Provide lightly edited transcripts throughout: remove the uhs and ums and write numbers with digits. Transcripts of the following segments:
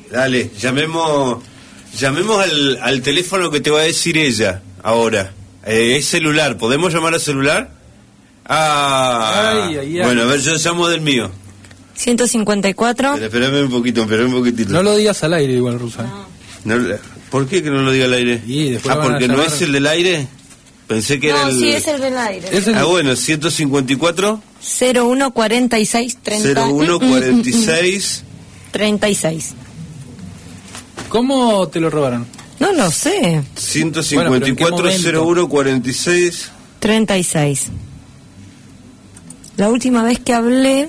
Dale, llamemos al teléfono que te va a decir ella ahora. Es celular, ¿podemos llamar al celular? Bueno, a ver, yo llamo del mío. 154. Espérame un poquitito. No lo digas al aire igual, Rusa. No, ¿por qué que no lo diga al aire? Porque no es el del aire. Pensé que era el... No, sí, es el del aire. Bueno, 154 0146 0146 36. ¿Cómo te lo robaron? No lo sé. 154 0146 36. La última vez que hablé...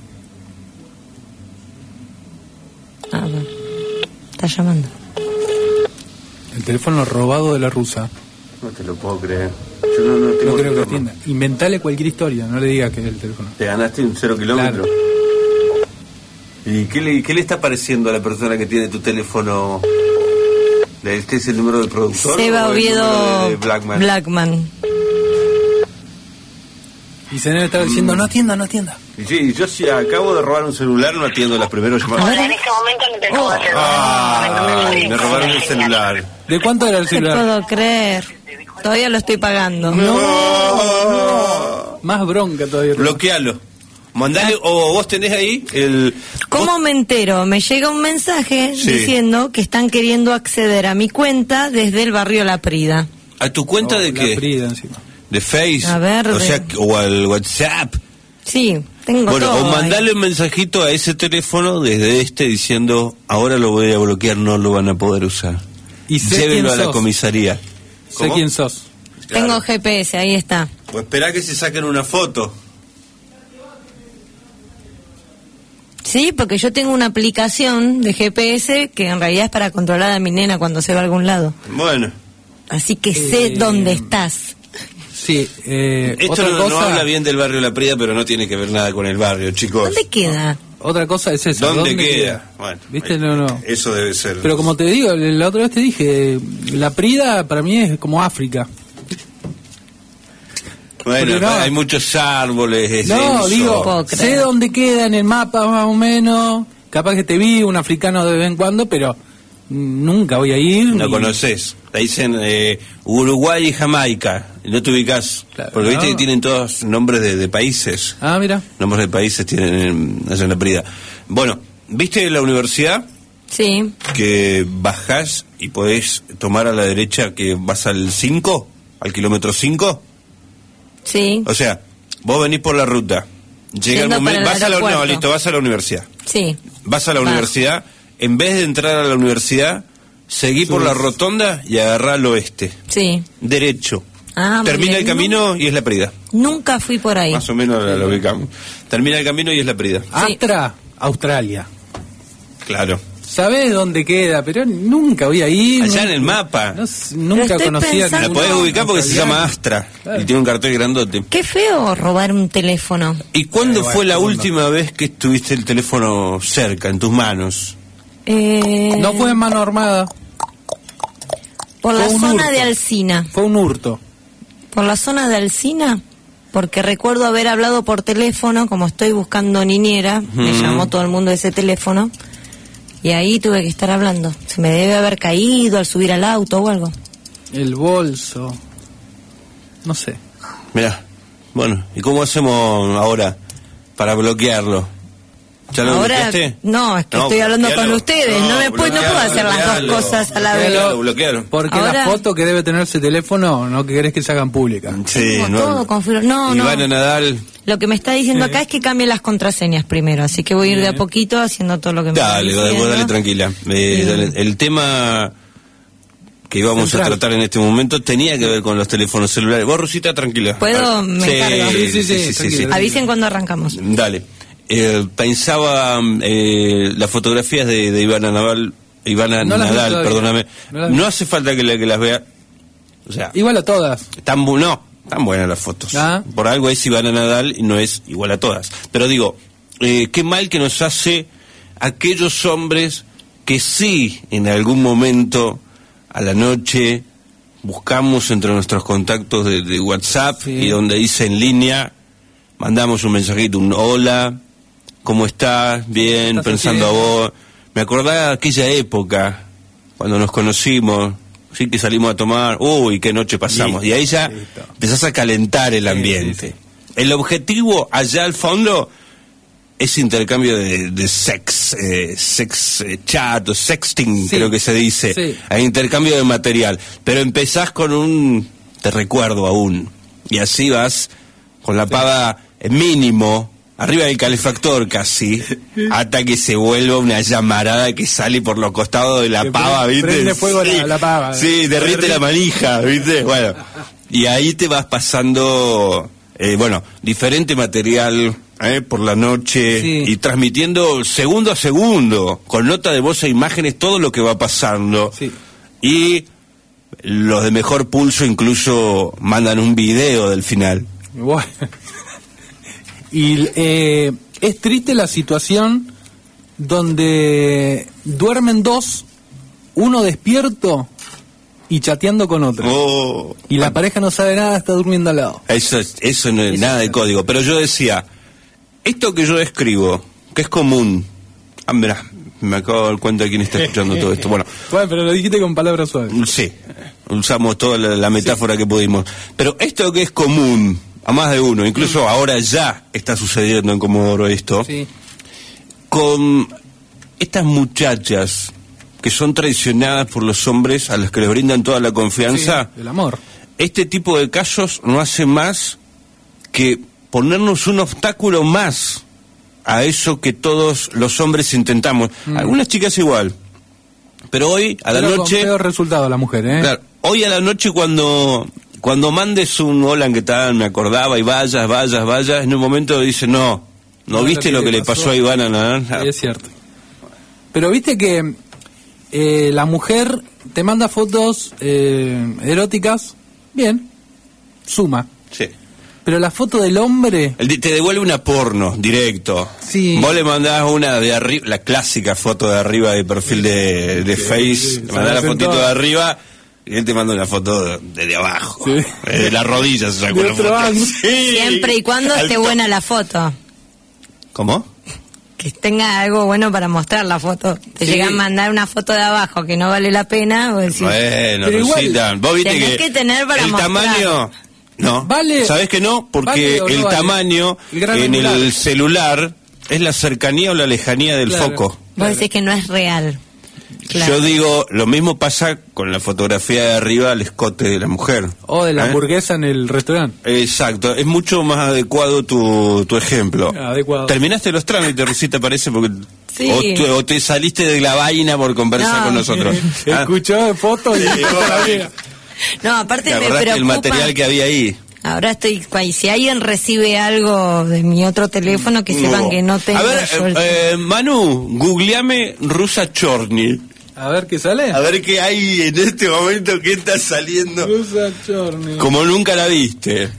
bueno. Está llamando. El teléfono robado de la rusa. No te lo puedo creer. Yo no creo que atienda. Inventale cualquier historia, no le digas que es el teléfono. Te ganaste un 0 kilómetro. Claro. ¿Y qué le está pareciendo a la persona que tiene tu teléfono? ¿Este es el número del productor? Seba o el Oviedo número de Blackman. Y se debe estar diciendo, no atienda. Sí, yo si acabo de robar un celular, no atiendo las primeras llamadas. Hola, en este momento no te puedo hacer Me robaron el celular. ¿De cuánto era el No te celular? puedo creer. Todavía lo estoy pagando. No. Más bronca todavía. Bloquealo. Mandale, o vos tenés ahí el... ¿Cómo me entero? Me llega un mensaje diciendo que están queriendo acceder a mi cuenta desde el barrio La Prida. ¿A tu cuenta de qué? La Prida encima. ¿De Face? A ver, o sea, o al WhatsApp. Sí, tengo Bueno, todo o mandale ahí. un mensajito a ese teléfono desde diciendo, ahora lo voy a bloquear, no lo van a poder usar. Y sé llévenlo a quién la sos. comisaría. Sé quién sos. Claro. Tengo GPS, ahí está. Pues esperá que se saquen una foto. Sí, porque yo tengo una aplicación de GPS que en realidad es para controlar a mi nena cuando se va a algún lado. Bueno. Así que sé dónde estás. Sí, Esto otra no cosa, habla bien del barrio La Prida, pero no tiene que ver nada con el barrio, chicos. ¿Dónde queda? otra cosa es eso. ¿Dónde queda? Bueno, ¿viste? No. Eso debe ser. Pero como te digo, la otra vez te dije, La Prida para mí es como África. Bueno, no, hay muchos árboles, es no, denso. digo, sé dónde queda en el mapa más o menos. Capaz que te vi un africano de vez en cuando, pero nunca voy a ir. No conoces. Te dicen Uruguay y Jamaica. No te ubicás. Claro, porque viste no. que tienen todos nombres de países. Ah, mira. Nombres de países tienen allá en La Prida. Bueno, ¿viste la universidad? Sí. Que bajás y podés tomar a la derecha que vas al 5, al kilómetro 5. Sí. O sea, vos venís por la ruta. Llega el Yendo momento, para el aeropuerto. vas a la universidad. Sí. Vas a la universidad, en vez de entrar a la universidad, seguí por la rotonda y agarrá al oeste. Sí. Derecho. Ah, muy Termina bien. el camino y es La Prida. Nunca fui por ahí. Más o menos lo ubicamos. Termina el camino y es La Prida. Astra, Australia. Claro. ¿Sabés dónde queda? Pero nunca voy a ir. Allá en el mapa. Nunca estoy conocía. pensando- La podés ubicar porque se llama Astra. Claro. Y tiene un cartel grandote. Qué feo robar un teléfono. ¿Y cuándo bueno, fue la segundo. última vez que tuviste el teléfono cerca, en tus manos? No fue en mano armada, Por la fue un zona hurto. de Alsina. fue un hurto. Por la zona de Alsina, porque recuerdo haber hablado por teléfono, como estoy buscando niñera, me llamó todo el mundo de ese teléfono, y ahí tuve que estar hablando. Se me debe haber caído al subir al auto o algo. El bolso. No sé. Mirá, bueno, ¿y cómo hacemos ahora para bloquearlo? ¿Ya lo Ahora, bloqueaste? no, es que estoy hablando con ustedes, no puedo hacer las dos cosas a la vez. Lo bloquearon. Porque Ahora- la foto que debe tener ese teléfono no que querés que se hagan pública. Sí, Tengo todo configurado. No, Ivana no. Nadal. Lo que me está diciendo Sí. acá es que cambie las contraseñas primero, así que voy a ir de a poquito haciendo todo lo que me Dale, está vos diciendo. dale tranquila. Dale. El tema que íbamos a Central. tratar en este momento tenía que ver con los teléfonos celulares. Vos, Rosita, tranquila. ¿Puedo? Me encargo. Sí, tranquila. Avisen cuando arrancamos. Dale. Pensaba las fotografías de Ivana Nadal, No las vi Nadal, todavía. perdóname. No las vi. No hace falta que las vea. O sea, Igual a todas. tan buenas las fotos. Ah. Por algo es Ivana Nadal y no es igual a todas. Pero digo, qué mal que nos hace aquellos hombres que sí, en algún momento, a la noche, buscamos entre nuestros contactos de WhatsApp Sí. y donde dice en línea, mandamos un mensajito, un hola, ¿cómo estás? Bien, ¿Estás pensando a haciendo? vos. me acordaba de aquella época, cuando nos conocimos, sí, que salimos a tomar, uy, qué noche pasamos. Listo, Y ahí ya listo. empezás a calentar el ambiente. Sí. El objetivo allá al fondo es intercambio de sex chat o sexting, Sí. creo que se dice. Sí. Hay intercambio de material. Pero empezás con un te recuerdo aún. Y así vas con la pava mínimo, arriba del calefactor casi, hasta que se vuelva una llamarada que sale por los costados de la Que pava, ¿viste? prende fuego Sí. la pava. Sí, derrite la manija, ¿viste? Bueno, y ahí te vas pasando, diferente material por la noche, Sí. y transmitiendo segundo a segundo, con nota de voz e imágenes, todo lo que va pasando. Sí. Y los de mejor pulso incluso mandan un video del final. Bueno. Y es triste la situación donde duermen dos, uno despierto y chateando con otro. Oh, Y la pareja no sabe nada, está durmiendo al lado. eso no es nada de código. Pero yo decía, esto que yo escribo, que es común. Mirá, me acabo de dar cuenta de quién está escuchando todo esto. Bueno, Pero lo dijiste con palabras suaves. sí, usamos toda la metáfora que pudimos. Pero esto que es común a más de uno, incluso ahora ya está sucediendo en Comodoro esto, Sí. con estas muchachas que son traicionadas por los hombres a los que les brindan toda la confianza. Sí, el amor. Este tipo de casos no hace más que ponernos un obstáculo más a eso que todos los hombres intentamos. Algunas chicas igual, pero hoy a la Pero noche, con peor resultado la mujer, ¿eh? claro, hoy a la noche cuando mandes un hola, ¿qué tal? Me acordaba y vayas, en un momento dice no viste lo que le pasó a Ivana Naranja. Sí, es cierto. Pero viste que la mujer te manda fotos eróticas, bien, suma. Sí. Pero la foto del hombre, Te devuelve una porno directo. Sí. Vos le mandás una de arriba, la clásica foto de arriba de perfil de Face, sí, le mandás la se fotito sentó. de arriba y él te manda una foto de abajo. Sí. De la rodilla se sacó De la otro foto. ángulo. Sí. Siempre y cuando Al esté to- buena la foto. ¿Cómo? Que tenga algo bueno para mostrar la foto. Te Sí. llegan a mandar una foto de abajo que no vale la pena, vos decís, Bueno, Pero igual, Rosita, vos viste tenés que tener para el mostrar. tamaño. No, Vale. ¿sabés que no? Porque Vale o no el vale. tamaño El gran en angular. el celular es la cercanía o la lejanía del Claro. foco. vos decís que no es real. Claro. Yo digo, lo mismo pasa con la fotografía de arriba al escote de la mujer. o de la ¿Eh? hamburguesa en el restaurante. Exacto, es mucho más adecuado tu ejemplo. Adecuado. ¿Terminaste los trámites, Rosita, parece? Porque Sí. o te saliste de la vaina por conversar No. con nosotros. Ah, Escuchó fotos y Sí, toda la vida. No, aparte ¿te me acordaste preocupa. del material que había ahí? Ahora estoy, si alguien recibe algo de mi otro teléfono, que sepan que no tengo A ver, yo el- Manu, googleame Rusa Chorny. A ver qué sale. A ver qué hay en este momento, qué está saliendo. Rusa Chorny. Como nunca la viste.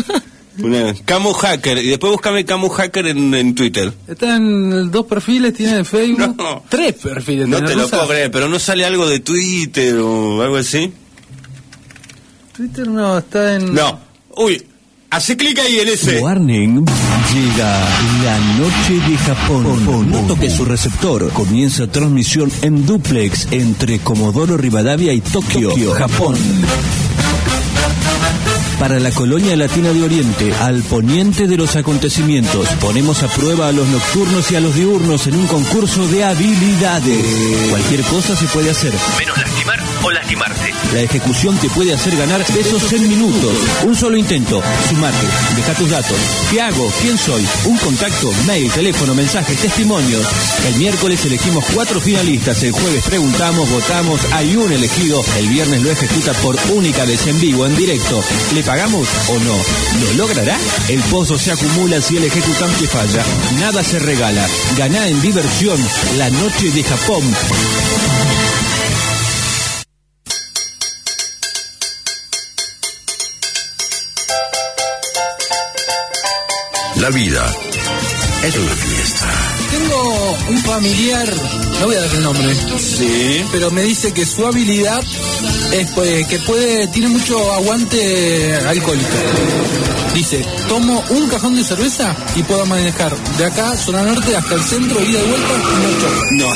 Una Camu Hacker. Y después búscame Camu Hacker en Twitter. Está en 2 perfiles, tiene de Facebook. No. 3 perfiles. No tiene te lo Rusa. puedo creer, pero no sale algo de Twitter o algo así. Twitter no, está en... No. Uy, hace clic ahí en ese. Warning, llega la noche de Japón. No toque su receptor. Comienza transmisión en duplex entre Comodoro Rivadavia y Tokio, Japón. Para la colonia latina de Oriente, al poniente de los acontecimientos, ponemos a prueba a los nocturnos y a los diurnos en un concurso de habilidades. Cualquier cosa se puede hacer. Menos lastimar o lastimarse. La ejecución te puede hacer ganar pesos en minutos. Un solo intento. Sumate. Deja tus datos. ¿Qué hago? ¿Quién soy? Un contacto, mail, teléfono, mensaje, testimonios. El miércoles elegimos 4 finalistas. El jueves preguntamos, votamos. Hay un elegido. El viernes lo ejecuta por única vez en vivo, en directo. ¿Le pagamos o no? ¿Lo logrará? El pozo se acumula si el ejecutante falla. Nada se regala. Ganá en diversión la noche de Japón. La vida es una fiesta. Tengo un familiar, no voy a dar el nombre, Sí. pero me dice que su habilidad es que tiene mucho aguante alcohólico. Dice, tomo un cajón de cerveza y puedo manejar de acá, zona norte, hasta el centro, ida y vuelta, y no choco. No.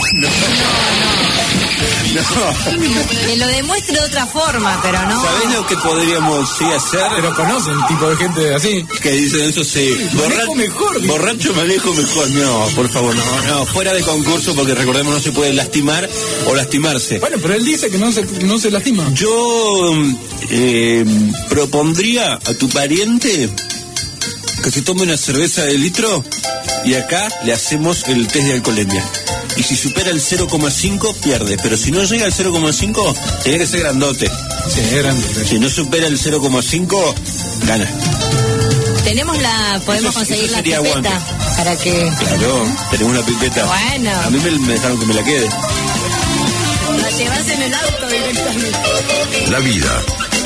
Que lo demuestre de otra forma, pero no. ¿Sabés lo que podríamos sí hacer? Pero conocen tipo de gente así. Que dicen eso sí. Manejo mejor, digo. Borracho manejo mejor. No, por favor, no. Fuera de concurso, porque recordemos no se puede lastimar o lastimarse. Bueno, pero él dice que no se lastima. Yo propondría a tu pariente que se tome una cerveza de litro y acá le hacemos el test de alcoholemia. Y si supera el 0,5 pierde, pero si no llega al 0,5 tiene que ser grandote. Sí, es grande. Si no supera el 0,5 gana. Podemos Eso conseguir la sería pipeta aguante. para que Claro, tenemos una pipeta. Bueno. A mí me dejaron que me la quede. la llevas en el auto directamente. La vida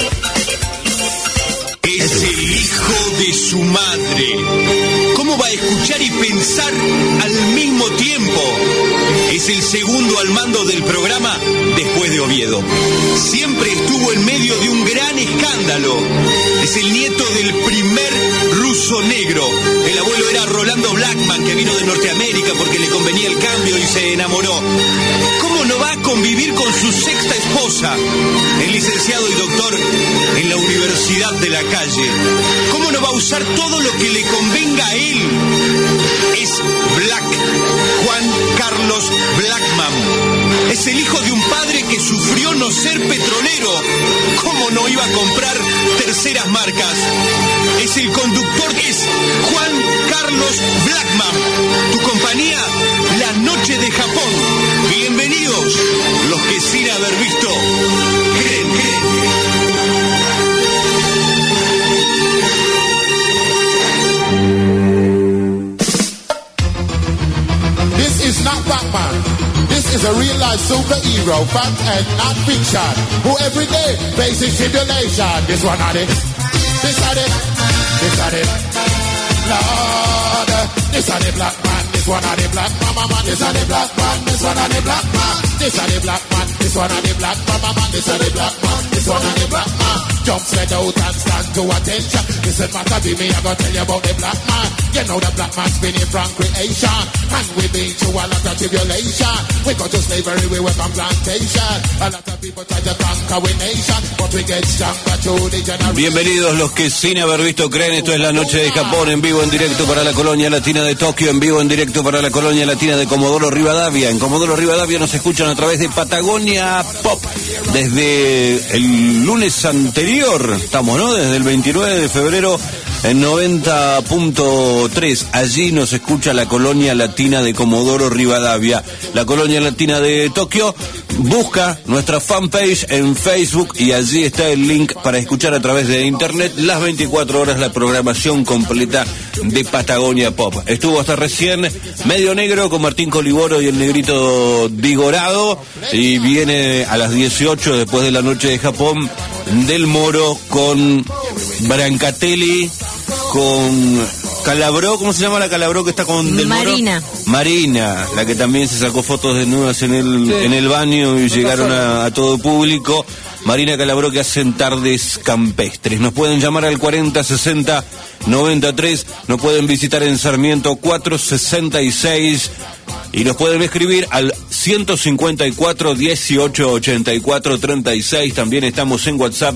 Es el hijo de su madre. ¿Cómo va a escuchar y pensar al mismo tiempo? Es el segundo al mando del programa después de Oviedo. Siempre estuvo en medio de un gran escándalo. Es el nieto del primer ruso negro. El abuelo era Rolando Blackman, que vino de Norteamérica porque le convenía el cambio y se enamoró. ¿Cómo no va a convivir con su sexta esposa? El licenciado y doctor en la Universidad de la Calle. ¿Cómo no va a usar todo lo que le convenga a él? Es Black, Juan Carlos Blackman. Es el hijo de un padre que sufrió no ser petrolero. ¿Cómo no iba a comprar terceras marcas? Es el conductor, es Juan Carlos Blackman. Tu compañía, La Noche de Japón. Bienvenidos los que sin haber visto creen. This is not Batman. This is a real life superhero, fact and not fiction, who every day faces tribulation. This one on it, this on it, this on it. Lord, this on the black man, this one on the black mama man, this on the black man, this one on the black man, this on the black man, this one on the black mama man, this on the black man, this one on the black man. Jump straight out and stand to attention. Listen, matter be me, I gonna tell you about the black man. You know the black man's been in from creation, and we've been through a lot of tribulation. We go to slavery, we work on plantation. A lot of people try to conquer our nation, but we get stronger through the generation. Bienvenidos los que sin haber visto creen. Esto es La Noche de Japón, en vivo, en directo para la colonia latina de Tokio, en vivo, en directo para la colonia latina de Comodoro Rivadavia. En Comodoro Rivadavia nos escuchan a través de Patagonia Pop desde el lunes anterior. Estamos, ¿no? Desde el 29 de febrero en 90.3. Allí nos escucha la colonia latina de Comodoro Rivadavia. La colonia latina de Tokio busca nuestra fanpage en Facebook y allí está el link para escuchar a través de internet las 24 horas la programación completa de Patagonia Pop. Estuvo hasta recién Medio Negro con Martín Coliboro y el Negrito Digorado, y viene a las 18 después de La Noche de Japón Del Moro con Brancatelli, con Calabró. ¿Cómo se llama la Calabró que está con Del Moro? Marina, la que también se sacó fotos desnudas en el baño y llegaron a todo público. Marina Calabró, que hacen tardes campestres. Nos pueden llamar al 4060-93, nos pueden visitar en Sarmiento 466 y nos pueden escribir al 154-1884-36. También estamos en WhatsApp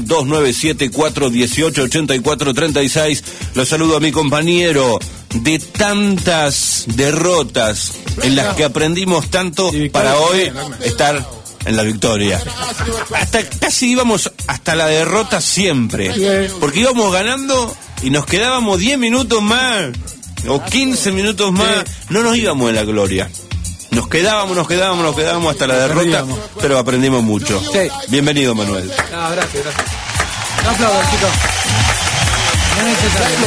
2974-1884-36. Los saludo a mi compañero. De tantas derrotas en las que aprendimos tanto para hoy estar en la victoria. Hasta casi íbamos hasta la derrota siempre, porque íbamos ganando y nos quedábamos 10 minutos más o 15 minutos más, no nos íbamos en la gloria. Nos quedábamos hasta la derrota, pero aprendimos mucho. Bienvenido, Manuel. Gracias. No aplaudan, chicos. No es necesario.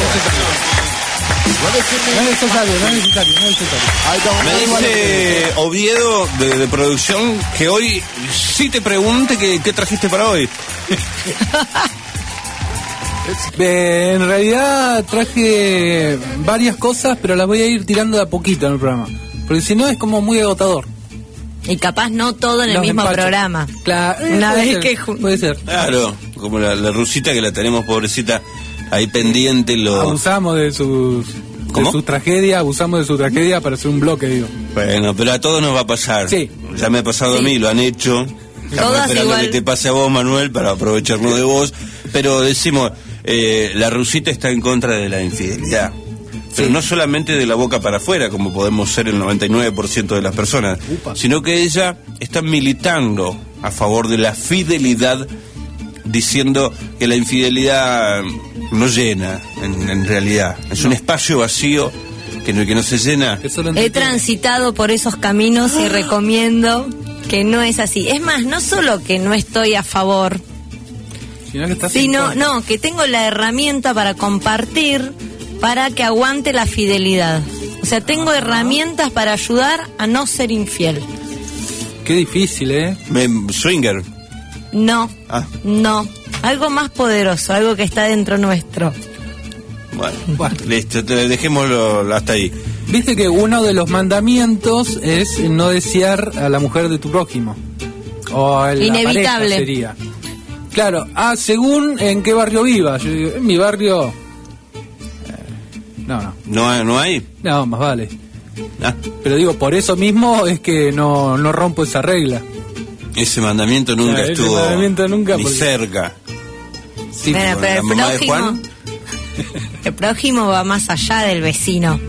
Me dice Oviedo de producción que hoy sí te pregunte qué trajiste para hoy. En realidad traje varias cosas, pero las voy a ir tirando de a poquito en el programa. Porque si no es como muy agotador. Y capaz no todo en el Los mismo empachos. programa. Claro, Una puede vez ser, que puede ser. Claro, como la rusita que la tenemos, pobrecita, ahí pendiente. Abusamos de sus tragedias, abusamos de su tragedia para hacer un bloque, digo. Bueno, pero a todos nos va a pasar. Sí. Ya me ha pasado a mí, lo han hecho. Estamos Todas esperando igual. que te pase a vos, Manuel, para aprovecharnos de vos. Pero decimos, la rusita está en contra de la infidelidad. Pero no solamente de la boca para afuera, como podemos ser el 99% de las personas, sino que ella está militando a favor de la fidelidad, diciendo que la infidelidad no llena, en realidad. Es un espacio vacío que no se llena. He transitado por esos caminos y recomiendo que no es así. Es más, no solo que no estoy a favor, sino que tengo la herramienta para compartir para que aguante la fidelidad. O sea, tengo herramientas para ayudar a no ser infiel. Qué difícil, ¿eh? Swinger. No, no. Algo más poderoso, algo que está dentro nuestro. Bueno, listo, dejémoslo hasta ahí. Viste que uno de los mandamientos es no desear a la mujer de tu prójimo. O a la Inevitable. pareja sería. Claro, según en qué barrio vivas. Yo digo, en mi barrio... ¿No hay? No, más vale. Pero digo, por eso mismo es que no rompo esa regla. Ese mandamiento nunca estuvo ese mandamiento nunca ni cerca. Sí, Bueno, pero la mamá de Juan. el prójimo va más allá del vecino.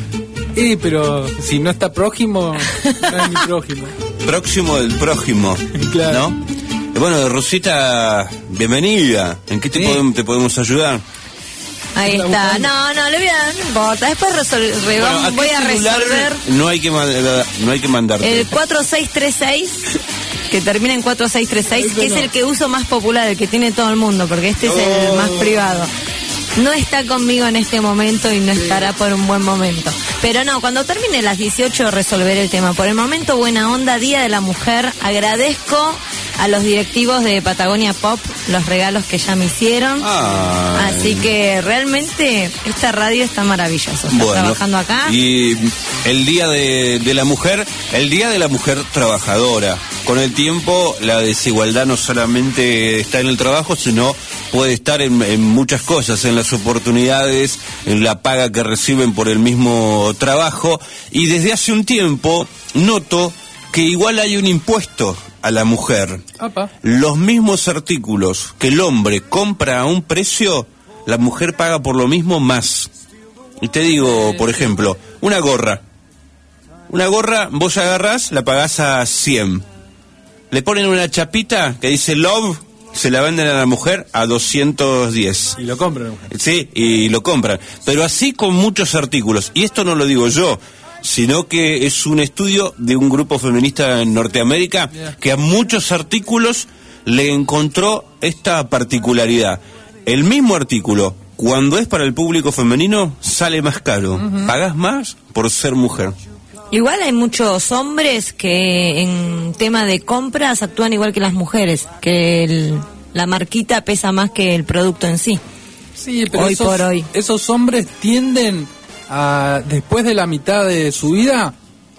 Pero si no está prójimo, no es mi prójimo. Próximo del prójimo. Claro. ¿No? Bueno, Rosita, bienvenida. ¿En qué te podemos ayudar? Ahí está. No, no importa. Después voy a resolver No hay que mandarte. el 4636, que termina en 4636, que es el que uso más popular, el que tiene todo el mundo, porque este es el más privado. No está conmigo en este momento y no estará por un buen momento. Pero no, cuando termine las 18 resolveré el tema. Por el momento, buena onda, Día de la Mujer. Agradezco a los directivos de Patagonia Pop los regalos que ya me hicieron. Así que realmente esta radio está maravillosa. Está trabajando acá. Y el Día de la Mujer, el Día de la Mujer trabajadora. Con el tiempo, la desigualdad no solamente está en el trabajo, sino puede estar en muchas cosas, en las oportunidades, en la paga que reciben por el mismo trabajo. Y desde hace un tiempo noto que igual hay un impuesto a la mujer. Los mismos artículos que el hombre compra a un precio, la mujer paga por lo mismo más. Y te digo, por ejemplo, una gorra. Una gorra, vos agarrás, la pagás a 100. Le ponen una chapita que dice Love, se la venden a la mujer a 210. Y lo compran. Sí, y lo compran. Pero así con muchos artículos. Y esto no lo digo yo, sino que es un estudio de un grupo feminista en Norteamérica que a muchos artículos le encontró esta particularidad. El mismo artículo, cuando es para el público femenino, sale más caro. Pagás más por ser mujer. Igual hay muchos hombres que en tema de compras actúan igual que las mujeres, que la marquita pesa más que el producto en sí. Sí, pero hoy por hoy. Esos hombres tienden a, después de la mitad de su vida,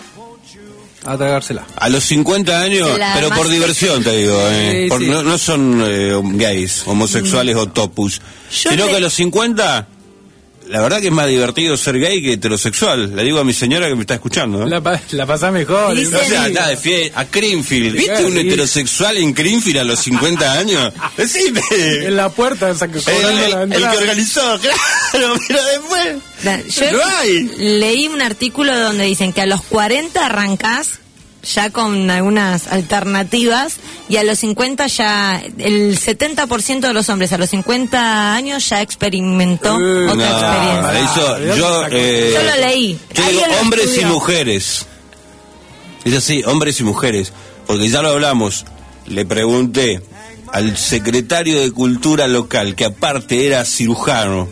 a tragársela. A los 50 años, pero por diversión, te digo. Sí, sí. No son gays, homosexuales o topus. Sino que a los 50... La verdad que es más divertido ser gay que heterosexual. Le digo a mi señora que me está escuchando, ¿no? La pasás mejor. O sea, nada de fiel. A Greenfield. ¿Viste un heterosexual en Greenfield a los 50 años? Decime. En la puerta, el que organizó, claro, pero después... Yo leí un artículo donde dicen que a los 40 arrancás ya con algunas alternativas, y a los 50 ya, el 70% de los hombres a los 50 años ya experimentó otra experiencia. Yo lo leí. Yo digo hombres y mujeres. Es así, hombres y mujeres. Porque ya lo hablamos. Le pregunté al secretario de Cultura local, que aparte era cirujano,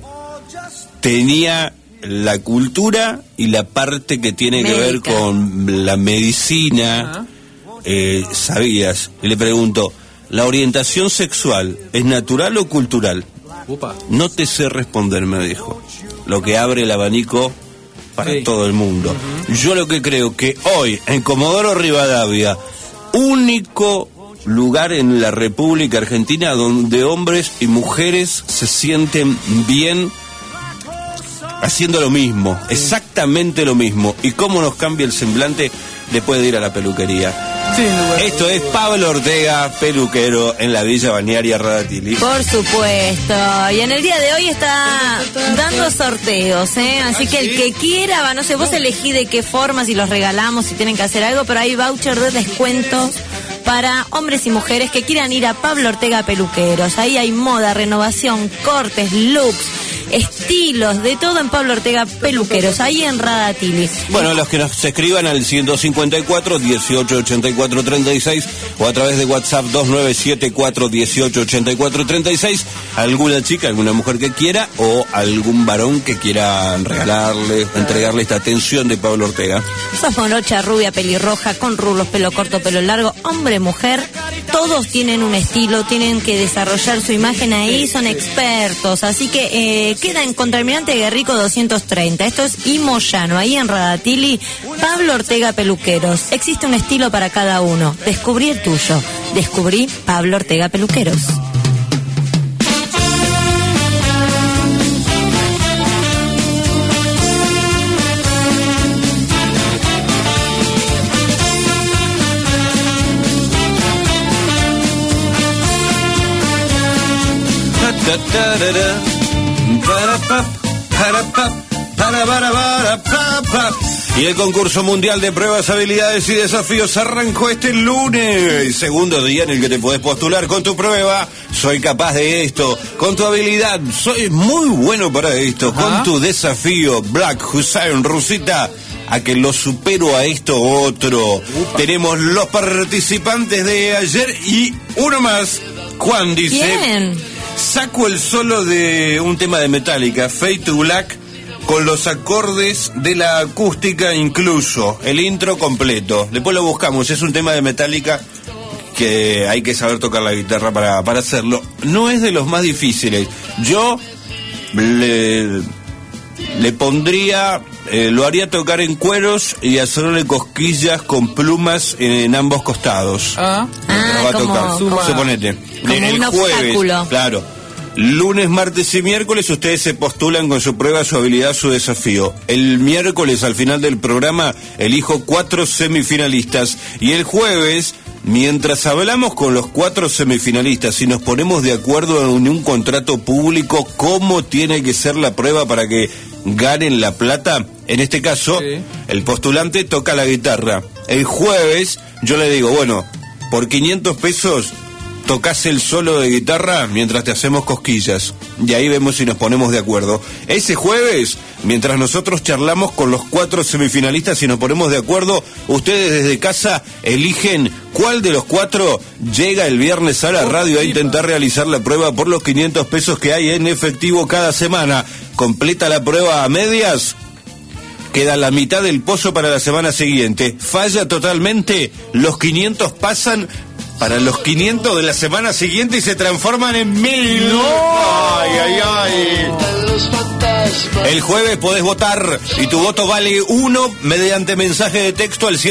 tenía la cultura y la parte que tiene médica, que ver con la medicina, sabías. Y le pregunto, ¿la orientación sexual es natural o cultural? Upa. No te sé responder, me dijo. Lo que abre el abanico para todo el mundo. Yo lo que creo que hoy, en Comodoro Rivadavia, único lugar en la República Argentina donde hombres y mujeres se sienten bien haciendo lo mismo, exactamente lo mismo. Y cómo nos cambia el semblante después de ir a la peluquería. Esto es Pablo Ortega, peluquero en la Villa Balnearia Radatili. Por supuesto. Y en el día de hoy está dando sorteos, ¿eh? Así que el que quiera, va, no sé, vos elegí de qué forma, si los regalamos, si tienen que hacer algo, pero hay voucher de descuentos para hombres y mujeres que quieran ir a Pablo Ortega Peluqueros. Ahí hay moda, renovación, cortes, looks, estilos, de todo en Pablo Ortega Peluqueros, ahí en Radatili. Bueno, los que nos escriban al 154-1884-36 o a través de WhatsApp 2974-1884-36, alguna chica, alguna mujer que quiera o algún varón que quiera regalarle, entregarle esta atención de Pablo Ortega. Sos morocha, rubia, pelirroja, con rulos, pelo corto, pelo largo, hombre, mujer, todos tienen un estilo, tienen que desarrollar su imagen ahí, son expertos, así que queda en Contralmirante Guerrico 230, esto es Imoyano, ahí en Radatili, Pablo Ortega Peluqueros, existe un estilo para cada uno, descubrí el tuyo, descubrí Pablo Ortega Peluqueros. Y el concurso mundial de pruebas, habilidades y desafíos arrancó este lunes, segundo día en el que te podés postular con tu prueba. Soy capaz de esto, con tu habilidad, soy muy bueno para esto, con tu desafío, Black Hussein Rusita, a que lo supero a esto otro. Tenemos los participantes de ayer y uno más. Juan dice: Bien. Saco el solo de un tema de Metallica, Fade to Black, con los acordes de la acústica incluso, el intro completo. Después lo buscamos, es un tema de Metallica que hay que saber tocar la guitarra para hacerlo. No es de los más difíciles. Yo le pondría, lo haría tocar en cueros y hacerle cosquillas con plumas en ambos costados. Va a tocar. Suponete. Como el un jueves, obstáculo. claro. Lunes, martes y miércoles ustedes se postulan con su prueba, su habilidad, su desafío. El miércoles, al final del programa, elijo 4 semifinalistas. Y el jueves, mientras hablamos con los 4 semifinalistas y nos ponemos de acuerdo en un contrato público, cómo tiene que ser la prueba para que ganen la plata, en este caso, el postulante toca la guitarra. El jueves, yo le digo, bueno, por 500 pesos... tocas el solo de guitarra mientras te hacemos cosquillas. Y ahí vemos si nos ponemos de acuerdo. Ese jueves, mientras nosotros charlamos con los 4 semifinalistas y nos ponemos de acuerdo, ustedes desde casa eligen cuál de los 4 llega el viernes a la radio a intentar realizar la prueba por los 500 pesos que hay en efectivo cada semana. Completa la prueba a medias, queda la mitad del pozo para la semana siguiente. Falla totalmente, los 500 pasan para los 500 de la semana siguiente y se transforman en 1000. ¡No! ¡Ay, ay, ay! El jueves podés votar y tu voto vale 1 mediante mensaje de texto al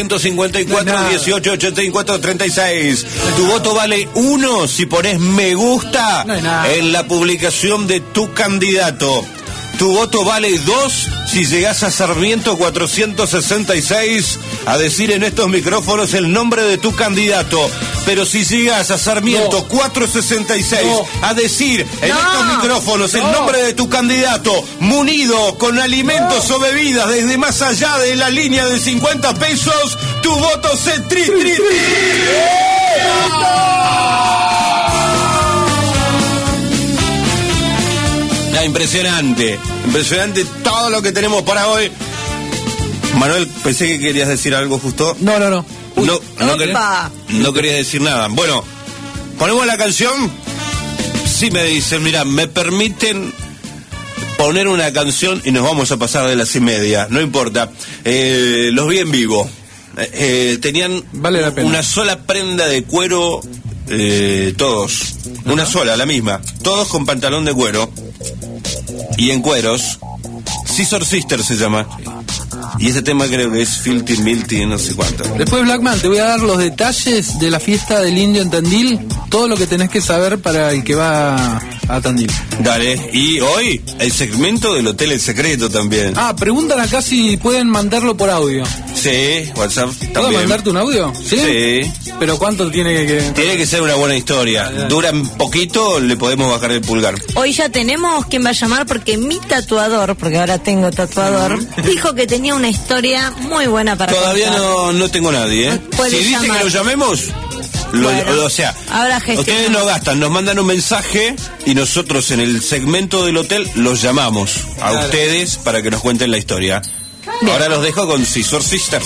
154-1884-36. Tu voto vale 1 si pones me gusta en la publicación de tu candidato. Tu voto vale 2 si llegás a Sarmiento 466 a decir en estos micrófonos el nombre de tu candidato. Pero si llegás a Sarmiento 466 a decir en estos micrófonos el nombre de tu candidato, munido con alimentos o bebidas desde más allá de la línea de 50 pesos, tu voto se Impresionante todo lo que tenemos para hoy. Manuel, pensé que querías decir algo justo. No. No querías decir nada. Bueno, ¿ponemos la canción? Sí, me dicen, mira, me permiten poner una canción y nos vamos a pasar de las 1:30. No importa. Los vi en vivo. Tenían vale la pena. Una sola prenda de cuero, todos. Una sola, la misma. Todos con pantalón de cuero y en cueros. Scissor Sister se llama. Y ese tema creo que es Filthy Milty, no sé cuánto. Después, Blackman, te voy a dar los detalles de la fiesta del Indio en Tandil. Todo lo que tenés que saber para el que va a Tandil. Dale, y hoy el segmento del Hotel El Secreto también. Preguntan acá si pueden mandarlo por audio. Sí, WhatsApp también. ¿Puedo mandarte un audio? Sí. ¿Pero cuánto tiene que...? Tiene que ser una buena historia. Dura un poquito, le podemos bajar el pulgar. Hoy ya tenemos quien va a llamar porque mi tatuador, porque ahora tengo tatuador, dijo que tenía una historia muy buena para Todavía contar. no tengo nadie, ¿eh? Si dice llamar. que lo llamemos, Bueno, o sea, ahora ustedes no gastan, nos mandan un mensaje y nosotros en el segmento del hotel los llamamos a ustedes para que nos cuenten la historia. Bien. Ahora los dejo con Scissor Sisters.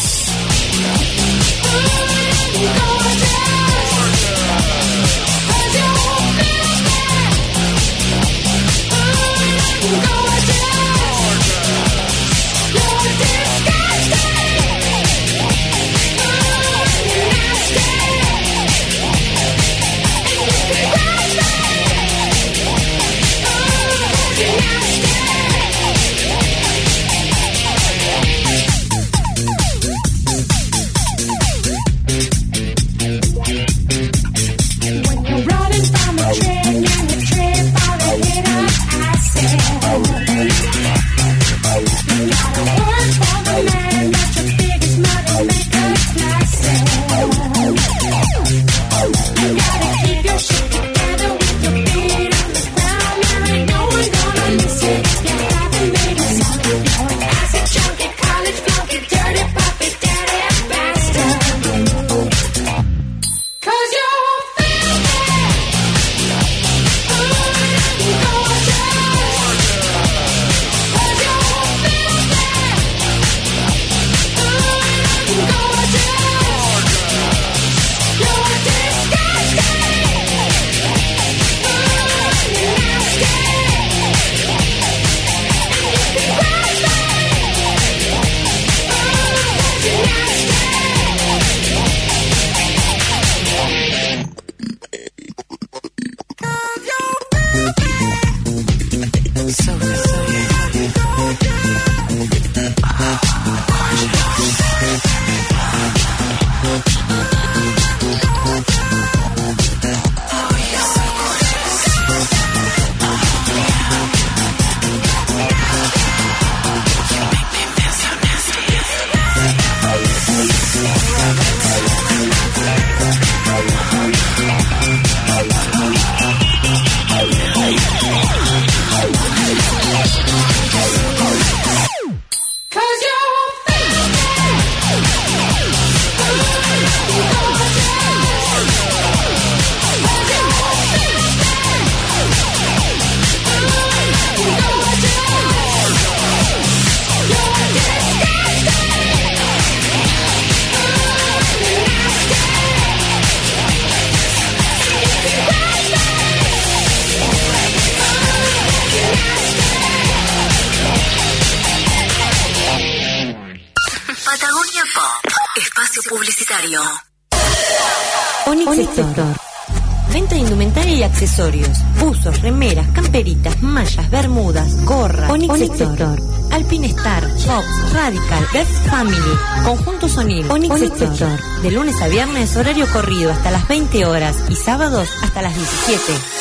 Onyx Store. Venta de indumentaria y accesorios, buzos, remeras, camperitas, mallas, bermudas, gorras. Onyx Store. Alpine Star, Fox, Radical, Best Family, Conjuntos O'Neill. Onyx Store. De lunes a viernes, horario corrido hasta las 20 horas y sábados hasta las 17.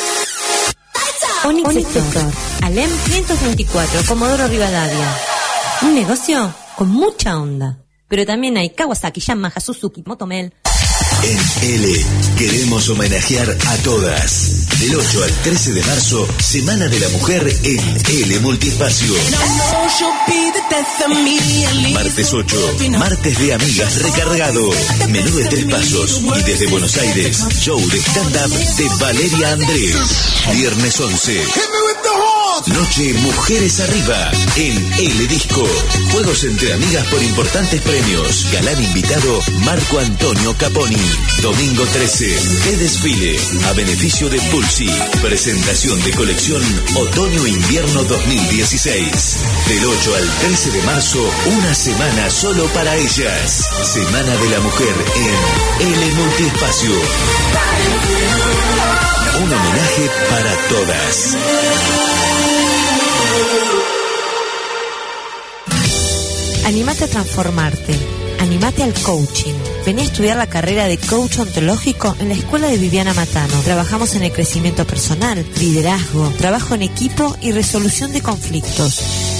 Onyx Store. Alem 524, Comodoro Rivadavia. Un negocio con mucha onda. Pero también hay Kawasaki, Yamaha, Suzuki, Motomel. En L queremos homenajear a todas. Del 8 al 13 de marzo, Semana de la Mujer en L Multiespacio. Martes 8, martes de amigas recargado. Menú de 3 pasos y desde Buenos Aires, show de stand-up de Valeria André. Viernes 11. Noche Mujeres Arriba en El Disco. Juegos entre amigas por importantes premios. Galán invitado Marco Antonio Caponi. Domingo 13. De desfile a beneficio de Pulsi. Presentación de colección Otoño-Invierno 2016. Del 8 al 13 de marzo, una semana solo para ellas. Semana de la Mujer en L Multiespacio. Un homenaje para todas. Animate a transformarte. Animate al coaching. Vení a estudiar la carrera de coach ontológico en la escuela de Viviana Matano. Trabajamos en el crecimiento personal, liderazgo, trabajo en equipo y resolución de conflictos.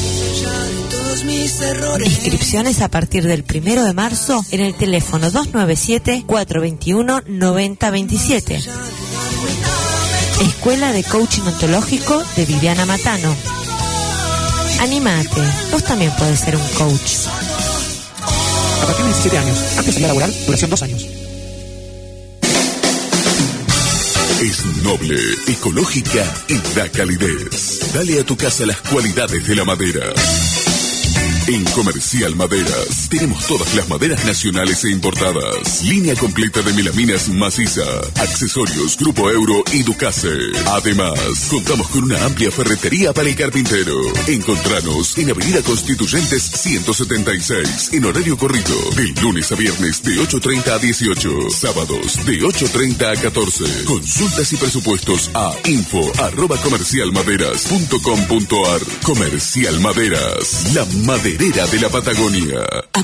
Inscripciones a partir del 1 de marzo en el teléfono 297-421-9027. Escuela de Coaching Ontológico de Viviana Matano. Anímate, vos también podés ser un coach. A partir de 17 años, antes laboral, duración 2 años. Es noble, ecológica y da calidez. Dale a tu casa las cualidades de la madera. En Comercial Maderas tenemos todas las maderas nacionales e importadas. Línea completa de melaminas maciza, accesorios Grupo Euro y Ducase. Además, contamos con una amplia ferretería para el carpintero. Encontranos en Avenida Constituyentes 176, en horario corrido, de lunes a viernes de 8:30 a 18, sábados de 8:30 a 14. Consultas y presupuestos a info@comercialmaderas.com.ar. Comercial Maderas, la maderera de la Patagonia.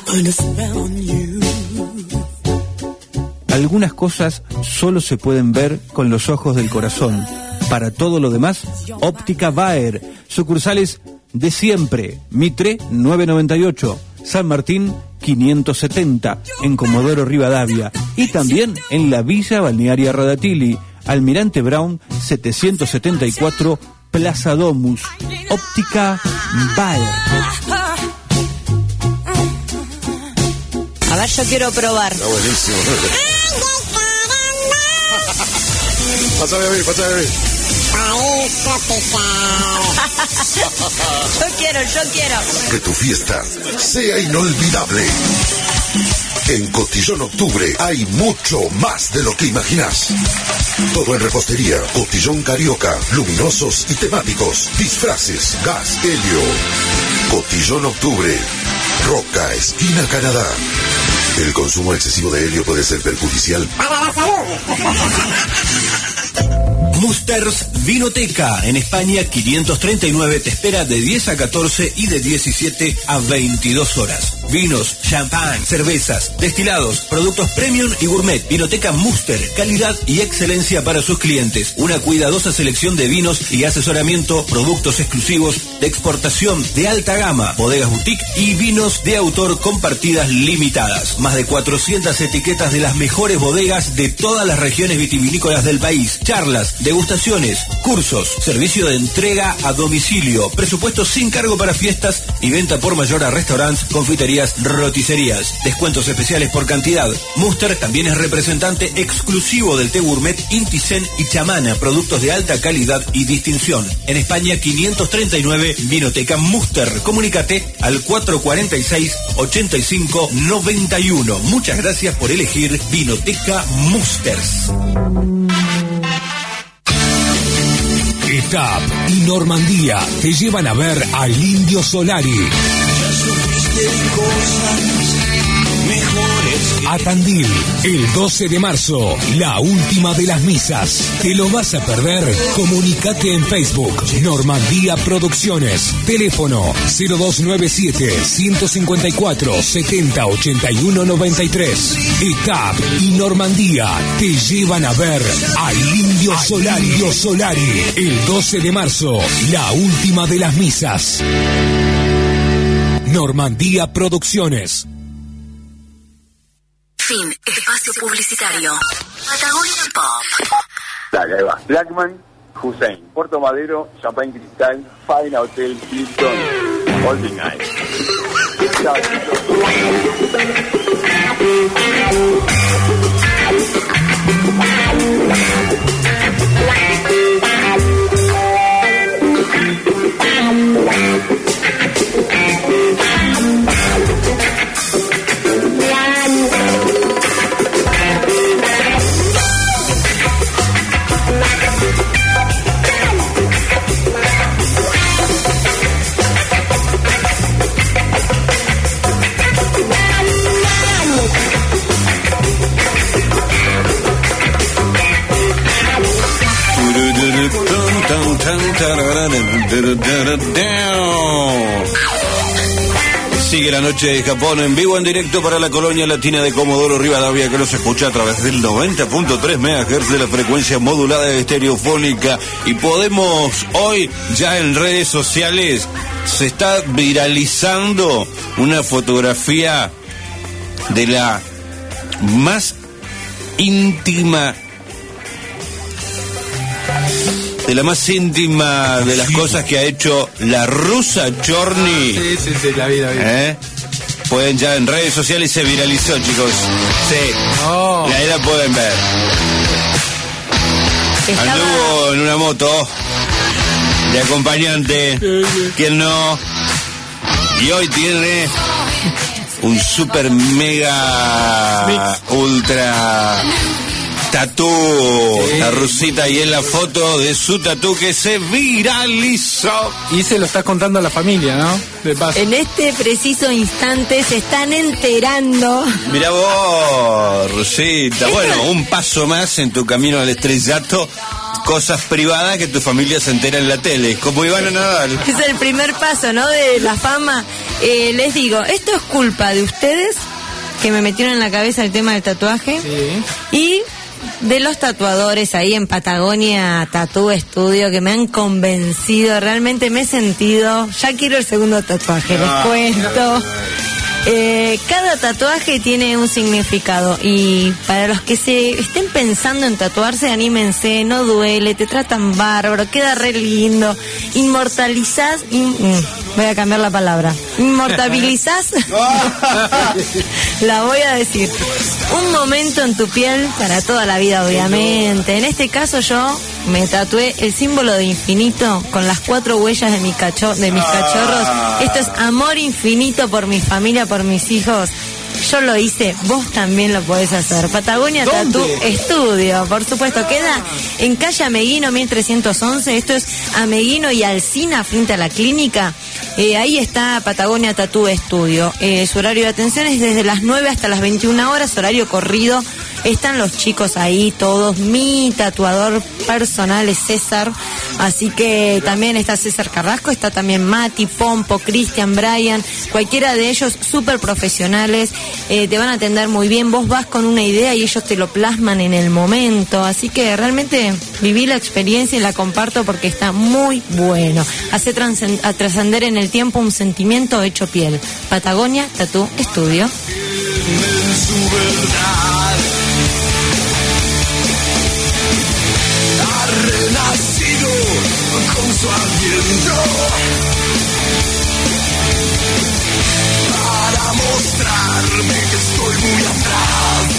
Algunas cosas solo se pueden ver con los ojos del corazón. Para todo lo demás, Óptica Baer. Sucursales de siempre. Mitre 998, San Martín 570, en Comodoro Rivadavia. Y también en la Villa Balnearia Radatili, Almirante Brown 774, Plaza Domus. Óptica Baer. A ver, yo quiero probar. Está buenísimo. Pásame a ver. Yo quiero. Que tu fiesta sea inolvidable. En Cotillón Octubre hay mucho más de lo que imaginas. Todo en repostería, cotillón carioca, luminosos y temáticos, disfraces, gas, helio. Cotillón Octubre, Roca, esquina Canadá. El consumo excesivo de helio puede ser perjudicial para la salud. Musters Vinoteca, en España 539, te espera de 10 a 14 y de 17 a 22 horas. Vinos, champán, cervezas, destilados, productos premium y gourmet. Vinoteca Muster, calidad y excelencia para sus clientes. Una cuidadosa selección de vinos y asesoramiento, productos exclusivos de exportación de alta gama, bodegas boutique y vinos de autor con partidas limitadas. Más de 400 etiquetas de las mejores bodegas de todas las regiones vitivinícolas del país. Charlas, degustaciones, cursos, servicio de entrega a domicilio, presupuestos sin cargo para fiestas y venta por mayor a restaurantes, confiterías, roticerías. Descuentos especiales por cantidad. Muster también es representante exclusivo del té gourmet Intisen y Chamana, productos de alta calidad y distinción. En España 539, Vinoteca Muster. Comunícate al 446-8591. Muchas gracias por elegir Vinoteca Musters. TAP y Normandía te llevan a ver al Indio Solari. A Tandil, el 12 de marzo, la última de las misas. ¿Te lo vas a perder? Comunicate en Facebook, Normandía Producciones. Teléfono 0297-154-7081-93. ETAP y Normandía te llevan a ver al Indio Solari. El 12 de marzo, la última de las misas. Normandía Producciones. Fin. Espacio publicitario. Patagonia Pop. Dale, ahí va. Blackman, Hussein, Puerto Madero, Champagne Cristal, Fine Hotel, Hilton, All the Night. Chao, Sigue la noche de Japón en vivo, en directo para la colonia latina de Comodoro Rivadavia, que nos escucha a través del 90.3 MHz de la frecuencia modulada de estereofónica. Y podemos hoy, ya en redes sociales, se está viralizando una fotografía de la más íntima, de las cosas que ha hecho la rusa Chorny. Sí, la vi. Pueden ya en redes sociales, se viralizó, chicos. Sí, y ahí la pueden ver. Anduvo en una moto de acompañante, ¿quién no? Y hoy tiene un super mega ultra tatú, la rusita, y es la foto de su tatú que se viralizó. Y se lo está contando a la familia, ¿no? De paso. En este preciso instante se están enterando. Mirá vos, Rusita. Bueno, un paso más en tu camino al estrellato. Cosas privadas que tu familia se entera en la tele, como Ivana Nadal. Es el primer paso, ¿no? De la fama. Les digo, esto es culpa de ustedes, que me metieron en la cabeza el tema del tatuaje. Sí. Y de los tatuadores ahí en Patagonia Tattoo Studio, que me han convencido, realmente me he sentido, ya quiero el segundo tatuaje, les cuento. Cada tatuaje tiene un significado, y para los que se estén pensando en tatuarse, anímense, no duele, te tratan bárbaro, queda re lindo, inmortalizás, voy a cambiar la palabra, inmortabilizás, la voy a decir, un momento en tu piel para toda la vida, obviamente. En este caso yo me tatué el símbolo de infinito con las 4 huellas de mis cachorros. Esto es amor infinito por mi familia, por mis hijos. Yo lo hice, vos también lo podés hacer. Patagonia Tattoo Studio, por supuesto, queda en calle Ameguino 1311. Esto es Ameguino y Alsina, frente a la clínica. Ahí está Patagonia Tattoo Studio. Su horario de atención es desde las 9 hasta las 21 horas, horario corrido. Están los chicos ahí todos. Mi tatuador personal es César, así que también está César Carrasco, está también Mati, Pompo, Cristian, Brian, cualquiera de ellos súper profesionales. Te van a atender muy bien, vos vas con una idea y ellos te lo plasman en el momento, así que realmente viví la experiencia y la comparto porque está muy bueno. Hace trascender en el tiempo un sentimiento hecho piel. Patagonia Tattoo Studio. Renacido con su aliento para mostrarme que estoy muy atrás.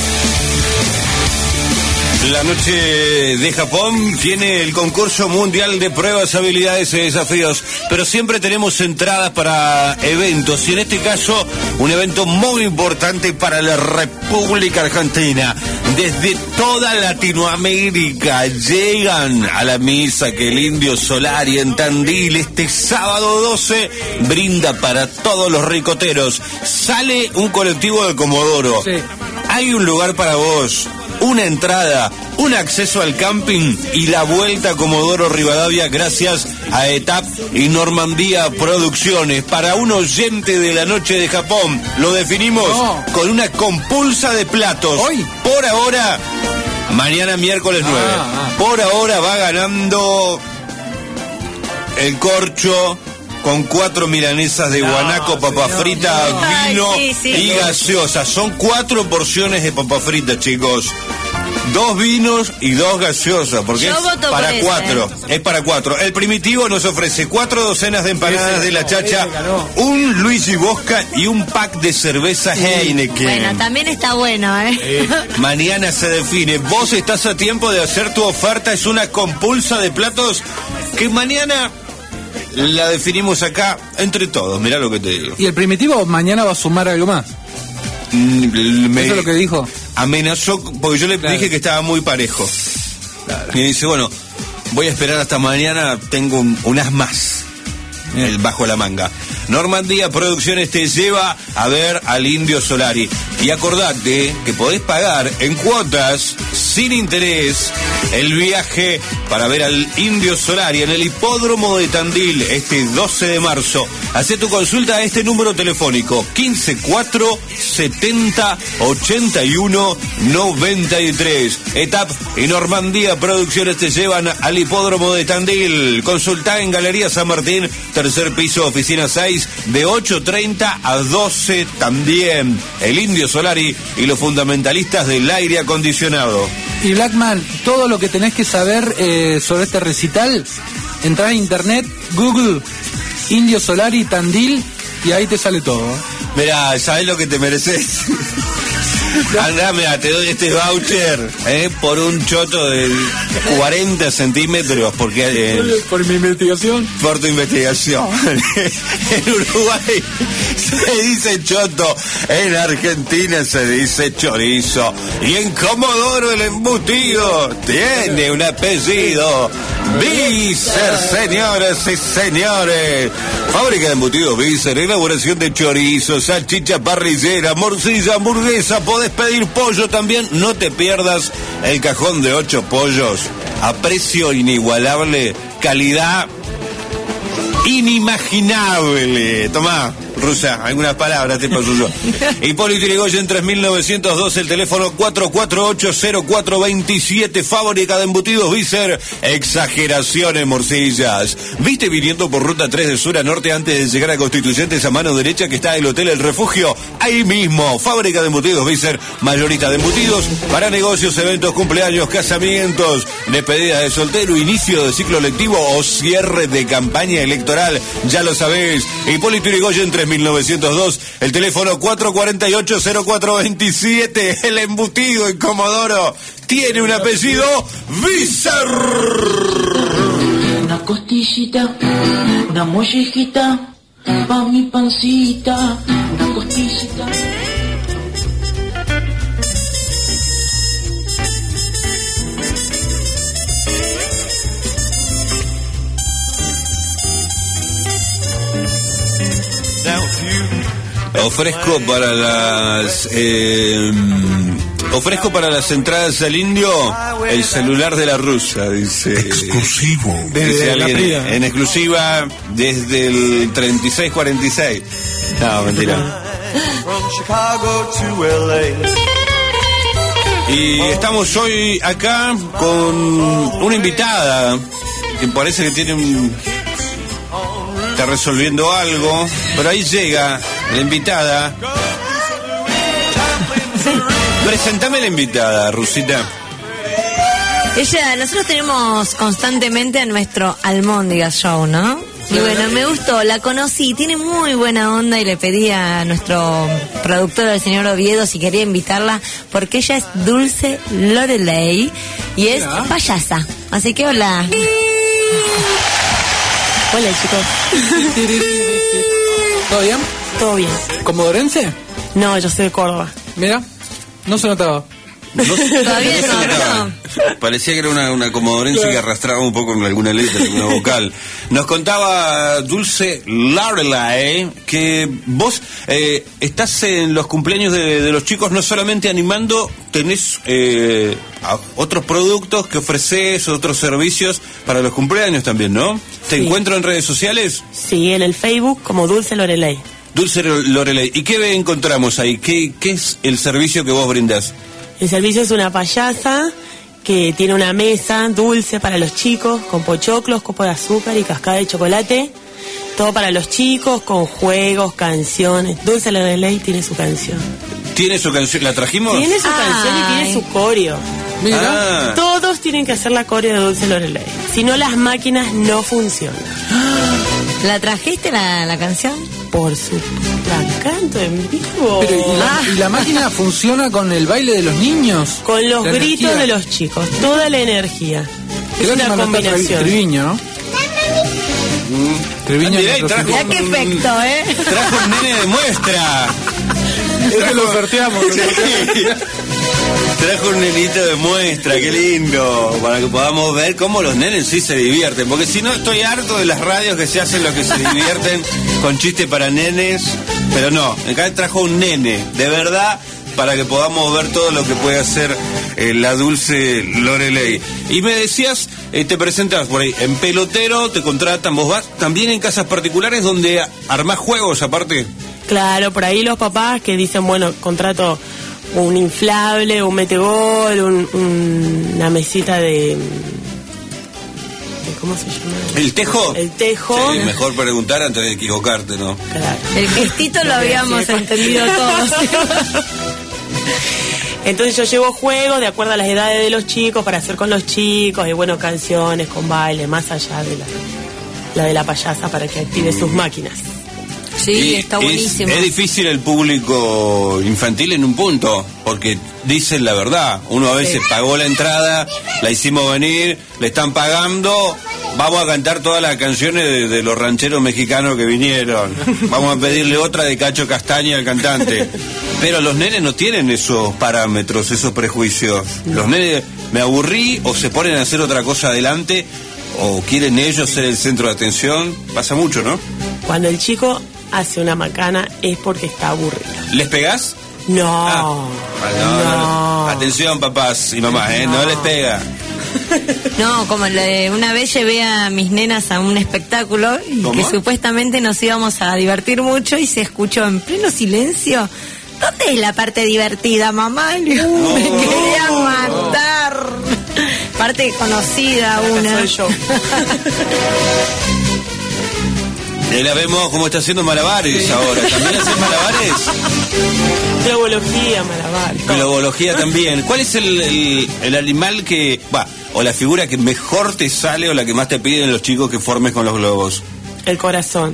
La noche de Japón tiene el concurso mundial de pruebas, habilidades y desafíos, pero siempre tenemos entradas para eventos, y en este caso un evento muy importante para la República Argentina. Desde toda Latinoamérica llegan a la misa que el Indio Solari en Tandil este sábado 12 brinda para todos los ricoteros. Sale un colectivo de Comodoro. Sí. Hay un lugar para vos, una entrada, un acceso al camping y la vuelta a Comodoro Rivadavia gracias a ETAP y Normandía Producciones. Para un oyente de la noche de Japón, lo definimos con una compulsa de platos. ¿Hoy? Por ahora, mañana miércoles 9. Por ahora va ganando el corcho con 4 milanesas de guanaco, papa frita, vino y gaseosa. Son 4 porciones de papa frita, chicos. 2 vinos y 2 gaseosas, porque es para 4. Es para 4. El Primitivo nos ofrece 4 docenas de empanadas de la Chacha, un Luigi Bosca y un pack de cerveza Heineken. Bueno, también está bueno, Mañana se define. Vos estás a tiempo de hacer tu oferta. Es una compulsa de platos que mañana la definimos acá entre todos. Mirá lo que te digo. ¿Y el Primitivo mañana va a sumar algo más? ¿Eso es lo que dijo? Amenazó, porque yo le dije que estaba muy parejo. Y dice, bueno, voy a esperar hasta mañana, tengo unas más bajo la manga. Normandía Producciones te lleva a ver al Indio Solari. Y acordate que podés pagar en cuotas sin interés el viaje para ver al Indio Solari en el hipódromo de Tandil este 12 de marzo. Hacé tu consulta a este número telefónico 154 70 81 93. ETAP y Normandía Producciones te llevan al hipódromo de Tandil. Consulta en Galería San Martín, tercer piso, oficina 6, de 8:30 a 12 también. El Indio Solari y los fundamentalistas del aire acondicionado. Y Blackman, todo lo que tenés que saber sobre este recital, entrá a internet, Google, Indio Solari Tandil, y ahí te sale todo. Mirá, ¿sabés lo que te mereces? Andá, mira, te doy este voucher por un choto de 40 centímetros, porque por mi investigación. Por tu investigación. En Uruguay se dice choto, en Argentina se dice chorizo, y en Comodoro el embutido tiene un apellido: Vícer, señoras y señores. Fábrica de embutidos Vícer, elaboración de chorizo, salchicha parrillera, morcilla, hamburguesa. Podés pedir pollo también. No te pierdas el cajón de 8 pollos a precio inigualable, calidad inimaginable. Tomá, Rusa, algunas palabras te paso yo. Hipólito Yrigoyen 3902, el teléfono 448-0427, fábrica de embutidos Vícer, exageraciones morcillas. ¿Viste viniendo por ruta 3 de sur a norte antes de llegar a Constituyentes a mano derecha que está el Hotel El Refugio? Ahí mismo, fábrica de embutidos Vícer, mayorista de embutidos para negocios, eventos, cumpleaños, casamientos, despedida de soltero, inicio de ciclo lectivo o cierre de campaña electoral. Ya lo sabés, Hipólito Yrigoyen 3902, el teléfono 448-0427, el embutido en Comodoro tiene un apellido Vícer. Una costillita, una mollejita, pa' mi pancita, una costillita. Ofrezco para las entradas al Indio el celular de la Rusa, dice. Exclusivo. Dice alguien, en exclusiva desde el 3646. No, mentira. Y estamos hoy acá con una invitada que parece que tiene está resolviendo algo, pero ahí llega la invitada. Presentame la invitada, Rusita. Nosotros tenemos constantemente a nuestro Almóndigas Show, ¿no? Y bueno, me gustó, la conocí, tiene muy buena onda y le pedí a nuestro productor, el señor Oviedo, si quería invitarla, porque ella es Dulce Loreley y es payasa. Así que hola. Hola, chicos. ¿Todo bien? Todo bien. ¿Comodorense? No, yo soy de Córdoba. Mira, no se notaba. Todavía no. Parecía que era una comodorense que arrastraba un poco en alguna letra, alguna vocal. Nos contaba Dulce Loreley que vos estás en los cumpleaños de los chicos, no solamente animando, tenés otros productos que ofreces, otros servicios para los cumpleaños también, ¿no? ¿Te encuentro en redes sociales? Sí, en el Facebook como Dulce Loreley. Dulce Loreley. ¿Y qué encontramos ahí? ¿Qué es el servicio que vos brindás? El servicio es una payasa que tiene una mesa dulce para los chicos, con pochoclos, copo de azúcar y cascada de chocolate. Todo para los chicos, con juegos, canciones. Dulce Loreley tiene su canción. ¿Tiene su canción? ¿La trajimos? Tiene su canción y tiene su coreo. Mira. Todos tienen que hacer la coreo de Dulce Loreley. Si no, las máquinas no funcionan. ¿La trajiste la canción? Por supuesto, la canto en vivo. Pero, ¿y la máquina funciona con el baile de los niños? Con los gritos de los chicos, toda la energía. Creo es una combinación. Treviño, ¿no? Treviño. Mirá qué efecto, Trajo un nene de muestra. Lo sorteamos. Trajo un nenito de muestra, qué lindo, para que podamos ver cómo los nenes sí se divierten, porque si no estoy harto de las radios que se hacen lo que se divierten con chistes para nenes, pero no, acá trajo un nene, de verdad, para que podamos ver todo lo que puede hacer la dulce Loreley. Y me decías, te presentas por ahí en pelotero, te contratan, vos vas también en casas particulares donde armás juegos aparte. Claro, por ahí los papás que dicen, bueno, contrato un inflable, un metegol, una mesita de... ¿Cómo se llama? ¿El tejo? El tejo. Sí, mejor preguntar antes de equivocarte, ¿no? Claro. El gestito lo habíamos entendido todos. Entonces yo llevo juegos de acuerdo a las edades de los chicos para hacer con los chicos, y bueno, canciones con baile, más allá de la de la payasa para que active sus máquinas. Sí, está buenísimo. Es difícil el público infantil en un punto, porque dicen la verdad. Uno a veces pagó la entrada, la hicimos venir, le están pagando, vamos a cantar todas las canciones de los rancheros mexicanos que vinieron. Vamos a pedirle otra de Cacho Castaña al cantante. Pero los nenes no tienen esos parámetros, esos prejuicios. Los nenes, me aburrí, o se ponen a hacer otra cosa adelante, o quieren ellos ser el centro de atención. Pasa mucho, ¿no? Cuando el chico hace una macana es porque está aburrido. ¿Les pegás? No. No. Atención, papás y mamás, no les pega. No, como una vez llevé a mis nenas a un espectáculo y ¿Cómo? que supuestamente nos íbamos a divertir mucho y se escuchó en pleno silencio. ¿Dónde es la parte divertida, mamá? Me quería matar. Parte conocida una. Soy yo. La vemos como está haciendo malabares ahora. ¿También hacen malabares? Globología, malabares. Globología también. ¿Cuál es el animal que... o la figura que mejor te sale o la que más te piden los chicos que formes con los globos? El corazón.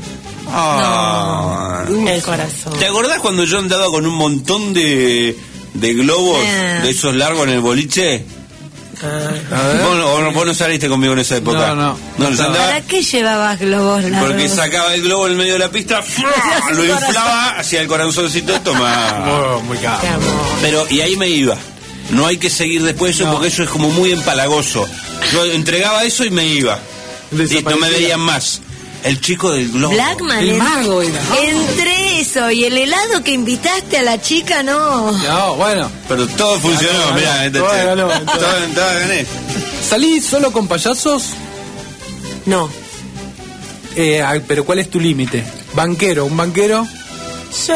No. El corazón. ¿Te acordás cuando yo andaba con un montón de globos de esos largos en el boliche? Vos no saliste conmigo en esa época. No. ¿Para qué llevabas globos largos? Porque sacaba el globo en medio de la pista, lo inflaba hacia el corazoncito, toma. Muy caro. Pero, y ahí me iba. No hay que seguir después eso porque eso es como muy empalagoso. Yo entregaba eso y me iba. Y no me veían más. El chico del globo. Blackman, el mago era. Entre eso y el helado que invitaste a la chica, no. No, bueno. Pero todo funcionó, mirá. Todo gané. ¿Salís solo con payasos? No. Pero ¿cuál es tu límite? ¿Banquero? ¿Un banquero? Sí.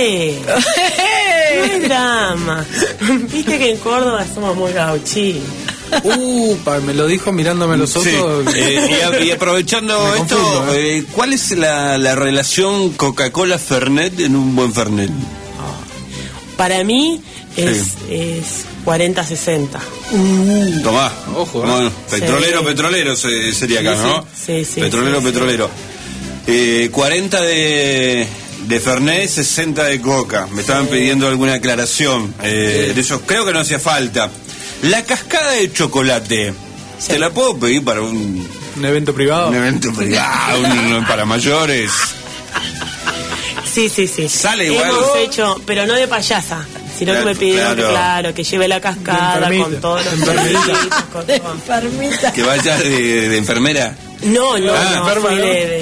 No es drama. Viste que en Córdoba somos muy gauchis. Me lo dijo mirándome los ojos. Sí. Y aprovechando esto, ¿cuál es la relación Coca-Cola-Fernet en un buen Fernet? Para mí es 40-60. Tomá. Ojo. Bueno, petrolero sería acá, ¿no? Sí. Petrolero. 40 de Fernet, 60 de Coca. Me estaban pidiendo alguna aclaración. De eso creo que no hacía falta. La cascada de chocolate, ¿te la puedo pedir para un evento privado? Un evento privado, para mayores. Sí. Sale igual. Hemos hecho, pero no de payasa, sino que me pidieron que lleve la cascada con todos los enfermita. ¿Que vaya de enfermera? No, fui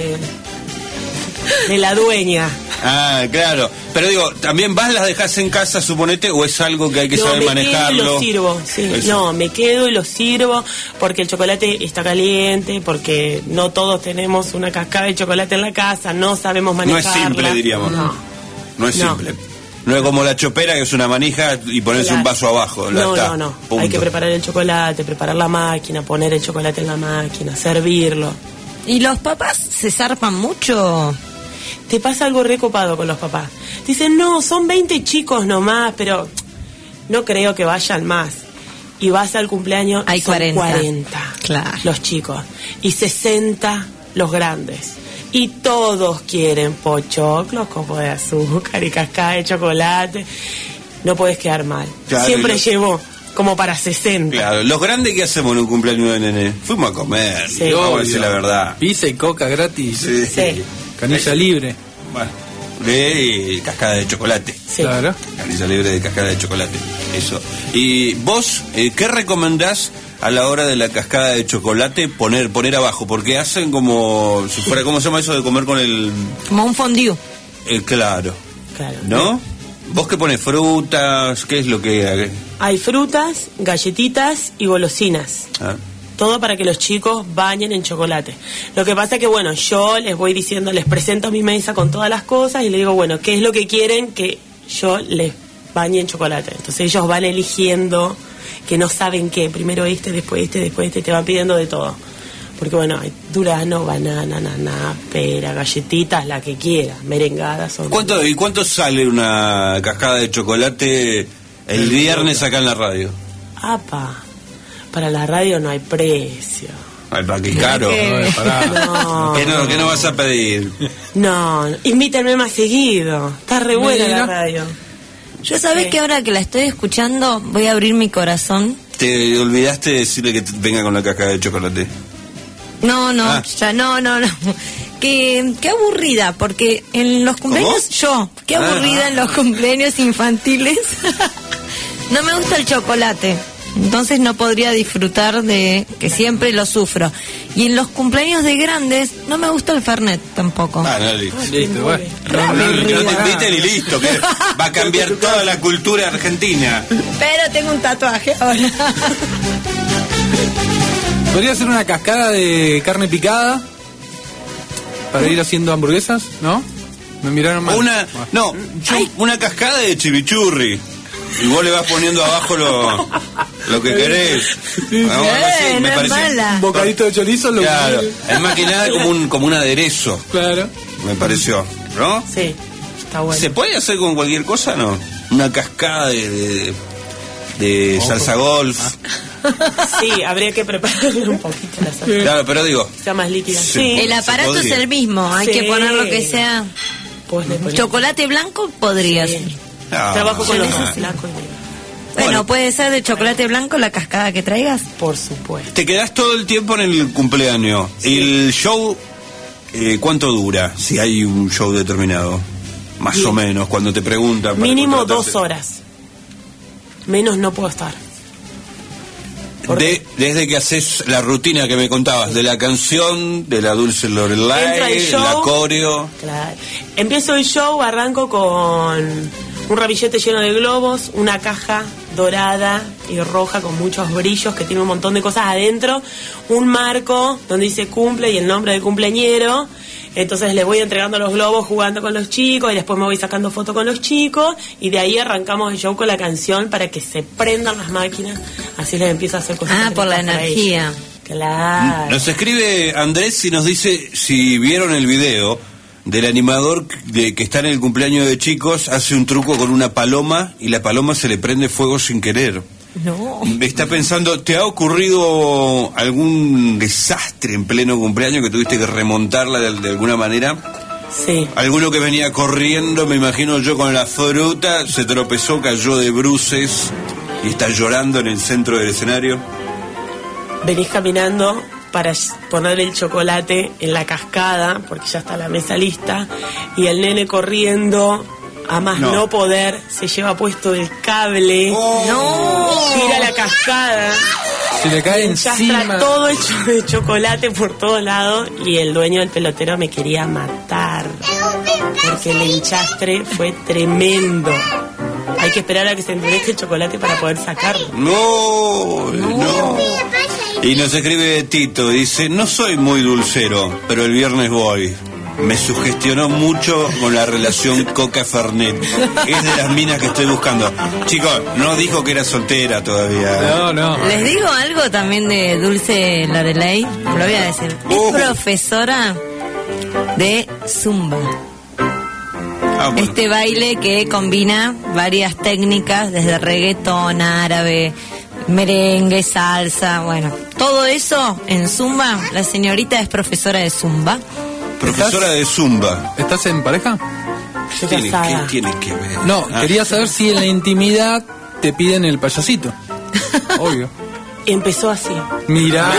de la dueña. Ah, claro. Pero digo, ¿también vas, las dejas en casa, suponete, o es algo que hay que saber manejarlo? Me quedo y lo sirvo, sí. No, me quedo y lo sirvo porque el chocolate está caliente, porque no todos tenemos una cascada de chocolate en la casa, no sabemos manejarla. No es simple, diríamos. No es simple. No es como la chopera, que es una manija y ponerse un vaso abajo. No. Hay que preparar el chocolate, preparar la máquina, poner el chocolate en la máquina, servirlo. ¿Y los papás se zarpan mucho? Te pasa algo recopado con los papás. Dicen, no, son 20 chicos nomás, pero no creo que vayan más. Y vas al cumpleaños, hay 40. Claro. Los chicos. Y 60 los grandes. Y todos quieren pochoclos, copo de azúcar y cascada de chocolate. No puedes quedar mal. Claro, siempre llevo como para 60. Claro, los grandes, ¿qué hacemos en un cumpleaños de nene? Fuimos a comer, vamos a decir la verdad. Pizza y coca gratis. Sí. Canilla libre. Bueno, de cascada de chocolate. Sí. Claro. Canilla libre de cascada de chocolate. Eso. Y vos, ¿qué recomendás a la hora de la cascada de chocolate poner abajo? Porque hacen como si fuera, ¿cómo se llama eso de comer con el...? Como un fondue. Claro. ¿No? ¿Vos qué pones? ¿Frutas? ¿Qué es lo que...? Hay frutas, galletitas y golosinas. Todo para que los chicos bañen en chocolate. Lo que pasa es que, bueno, yo les voy diciendo, les presento mi mesa con todas las cosas y les digo, bueno, ¿qué es lo que quieren que yo les bañe en chocolate? Entonces ellos van eligiendo, que no saben qué, primero después te van pidiendo de todo. Porque, bueno, hay durazno, banana, naná, pera, galletitas, la que quiera, merengadas. ¿Y cuánto sale una cascada de chocolate el viernes acá en la radio? ¡Apa! Para la radio no hay precio. Ay, ¿para qué caro? No. ¿Qué no vas a pedir? No, invítenme más seguido. Está re buena la radio. Yo sabés que ahora que la estoy escuchando voy a abrir mi corazón. ¿Te olvidaste de decirle que venga con la cascada de chocolate? No. Qué aburrida, porque en los cumpleaños, qué aburrida en los cumpleaños infantiles. No me gusta el chocolate. Entonces no podría disfrutar de que siempre lo sufro. Y en los cumpleaños de grandes no me gusta el Fernet tampoco. Listo, bueno. No te inviten y listo, que va a cambiar toda la cultura argentina. Pero tengo un tatuaje ahora. Podría ser una cascada de carne picada para ir haciendo hamburguesas, ¿no? Me miraron mal. Una cascada de chimichurri. Y vos le vas poniendo abajo lo que querés. Me parece un bocadito de chorizo. Claro, es más que nada como un aderezo. Claro. Me pareció, ¿no? Sí, está bueno. ¿Se puede hacer con cualquier cosa, no? Una cascada de salsa golf. Sí, habría que prepararle un poquito la salsa. Claro, pero digo... Sea más líquida. Sí, el aparato es el mismo, hay que poner lo que sea. Chocolate blanco podría ser. Trabajo con los blancos. Bueno, puede ser de chocolate blanco la cascada que traigas. Por supuesto. Te quedás todo el tiempo en el cumpleaños. Sí. ¿El show cuánto dura? Si hay un show determinado. Más o menos, cuando te preguntan. Mínimo 2 horas. Menos no puedo estar. Desde que haces la rutina que me contabas, de la canción, de la Dulce Lorelai, la coreo. Claro. Empiezo el show, arranco con un ramillete lleno de globos, una caja dorada y roja con muchos brillos que tiene un montón de cosas adentro, un marco donde dice cumple y el nombre del cumpleañero. Entonces les voy entregando los globos jugando con los chicos y después me voy sacando fotos con los chicos y de ahí arrancamos el show con la canción para que se prendan las máquinas, así les empiezo a hacer cosas. Por la energía. Claro. Nos escribe Andrés y nos dice si vieron el video del animador que está en el cumpleaños de chicos, hace un truco con una paloma y la paloma se le prende fuego sin querer. No. Está pensando, ¿te ha ocurrido algún desastre en pleno cumpleaños que tuviste que remontarla de alguna manera? Sí. Alguno que venía corriendo, me imagino yo, con la fruta, se tropezó, cayó de bruces y está llorando en el centro del escenario. Venís caminando para poner el chocolate en la cascada, porque ya está la mesa lista, y el nene corriendo... A más no poder, se lleva puesto el cable, tira la cascada, se le cae encima, todo hecho de chocolate por todos lados y el dueño del pelotero me quería matar porque el enchastre fue tremendo. Hay que esperar a que se endurezca el chocolate para poder sacarlo. No. Y nos escribe Tito, dice, no soy muy dulcero, pero el viernes voy. Me sugestionó mucho con la relación Coca-Fernet. Es de las minas que estoy buscando. Chicos, no dijo que era soltera todavía. No. Les digo algo también de Dulce Lorelai. Lo voy a decir. Es profesora de Zumba. Bueno. Este baile que combina varias técnicas, desde reggaetón, árabe, merengue, salsa, bueno. Todo eso en Zumba. La señorita es profesora de Zumba. Profesora de Zumba. ¿Estás en pareja? ¿Qué tiene que ver? No, quería saber si en la intimidad te piden el payasito. Obvio. Empezó así. Mirá.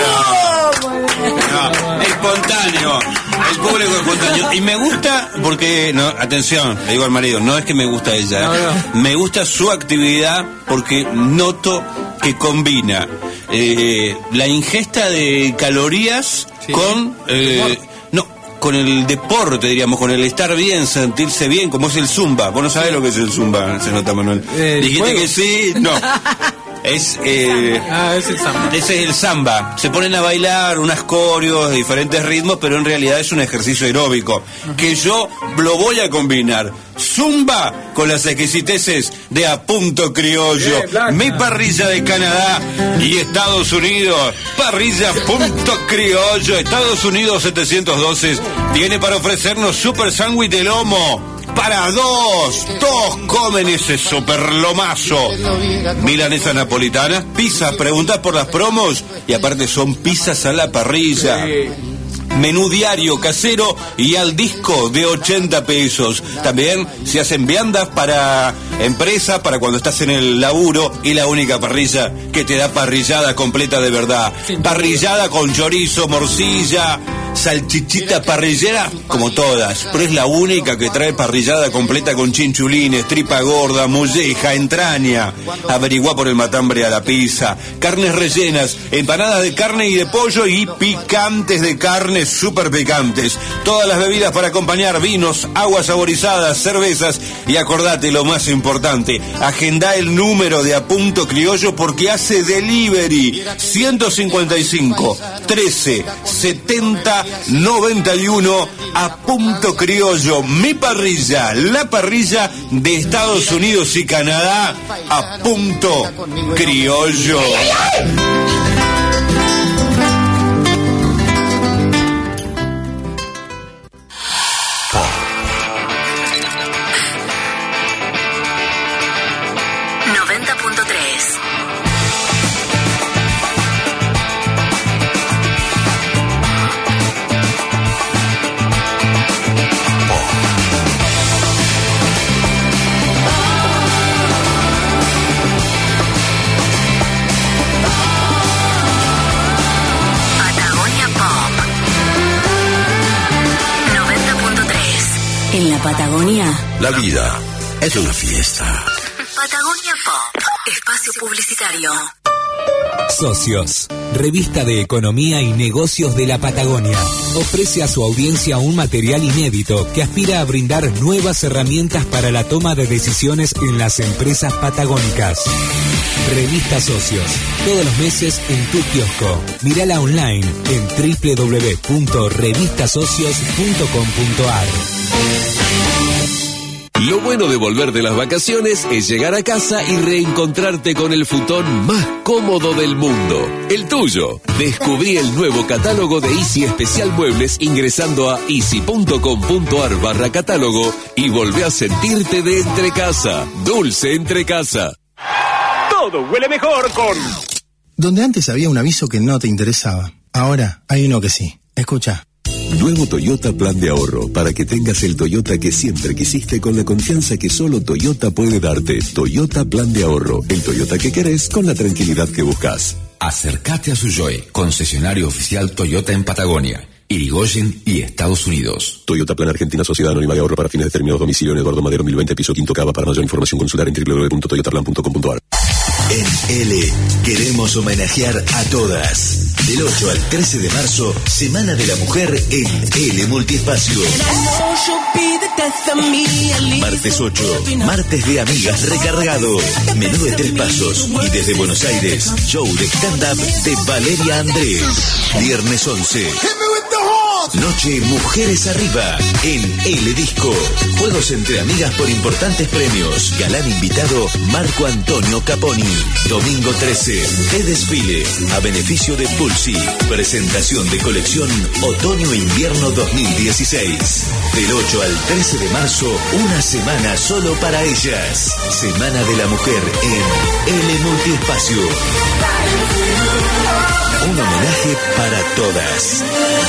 Espontáneo. El público espontáneo. Y me gusta porque, atención, le digo al marido, no es que me gusta ella. Me gusta su actividad porque noto que combina la ingesta de calorías con... con el deporte, diríamos, con el estar bien, sentirse bien, como es el zumba. Vos no sabés lo que es el zumba, se nota, Manuel. Dijiste juego. que sí, no. Es el samba. Ese es el samba. Se ponen a bailar unas coreos de diferentes ritmos, pero en realidad es un ejercicio aeróbico. Que yo lo voy a combinar. Zumba con las exquisiteces de A Punto Criollo. Mi parrilla de Canadá y Estados Unidos. Parrilla Punto Criollo. Estados Unidos 712 tiene para ofrecernos super sándwich de lomo. Para dos comen ese super lomazo. Milanesa napolitana, pizza, preguntás por las promos y aparte son pizzas a la parrilla. Menú diario casero y al disco de 80 pesos. También se hacen viandas para empresa, para cuando estás en el laburo, y la única parrilla que te da parrillada completa de verdad. Parrillada con chorizo, morcilla, salchichita parrillera, como todas, pero es la única que trae parrillada completa con chinchulines, tripa gorda, molleja, entraña. Averiguá por el matambre a la pizza. Carnes rellenas, empanadas de carne y de pollo y picantes de carne, super picantes. Todas las bebidas para acompañar, vinos, aguas saborizadas, cervezas. Y acordate lo más importante, agendá el número de A Punto Criollo porque hace delivery. 155 13 70 91. A Punto Criollo, mi parrilla, la parrilla de Estados Unidos y Canadá. A Punto Criollo. En la Patagonia, La vida es una fiesta. Patagonia Pop, espacio publicitario. Socios, revista de economía y negocios de la Patagonia. Ofrece a su audiencia un material inédito que aspira a brindar nuevas herramientas para la toma de decisiones en las empresas patagónicas. Revista Socios, todos los meses en tu kiosco. Mírala online en www.revistasocios.com.ar. Lo bueno de volver de las vacaciones es llegar a casa y reencontrarte con el futón más cómodo del mundo, el tuyo. Descubrí el nuevo catálogo de Easy Especial Muebles ingresando a easy.com.ar/catálogo y volvé a sentirte de entrecasa, dulce entrecasa. Todo huele mejor con... Donde antes había un aviso que no te interesaba, ahora hay uno que sí. Escucha. Nuevo Toyota Plan de Ahorro, para que tengas el Toyota que siempre quisiste con la confianza que solo Toyota puede darte. Toyota Plan de Ahorro, el Toyota que querés con la tranquilidad que buscas. Acércate a Suyoy, concesionario oficial Toyota en Patagonia, Irigoyen y Estados Unidos. Toyota Plan Argentina, Sociedad Anónima de Ahorro para fines determinados, domicilio en Eduardo Madero 1020, piso quinto Cava. Para mayor información consultar en www.toyotaplan.com.ar. En L queremos homenajear a todas. Del 8 al 13 de marzo, Semana de la Mujer en L Multiespacio. Martes 8, martes de amigas recargado. Menú de 3 pasos y desde Buenos Aires, show de stand-up de Valeria Andrés. Viernes 11. Noche Mujeres Arriba en El Disco. Juegos entre amigas por importantes premios. Galán invitado Marco Antonio Caponi. Domingo 13, de desfile a beneficio de Pulsi. Presentación de colección Otoño-Invierno 2016. Del 8 al 13 de marzo, una semana solo para ellas. Semana de la Mujer en L Multiespacio. Un homenaje para todas.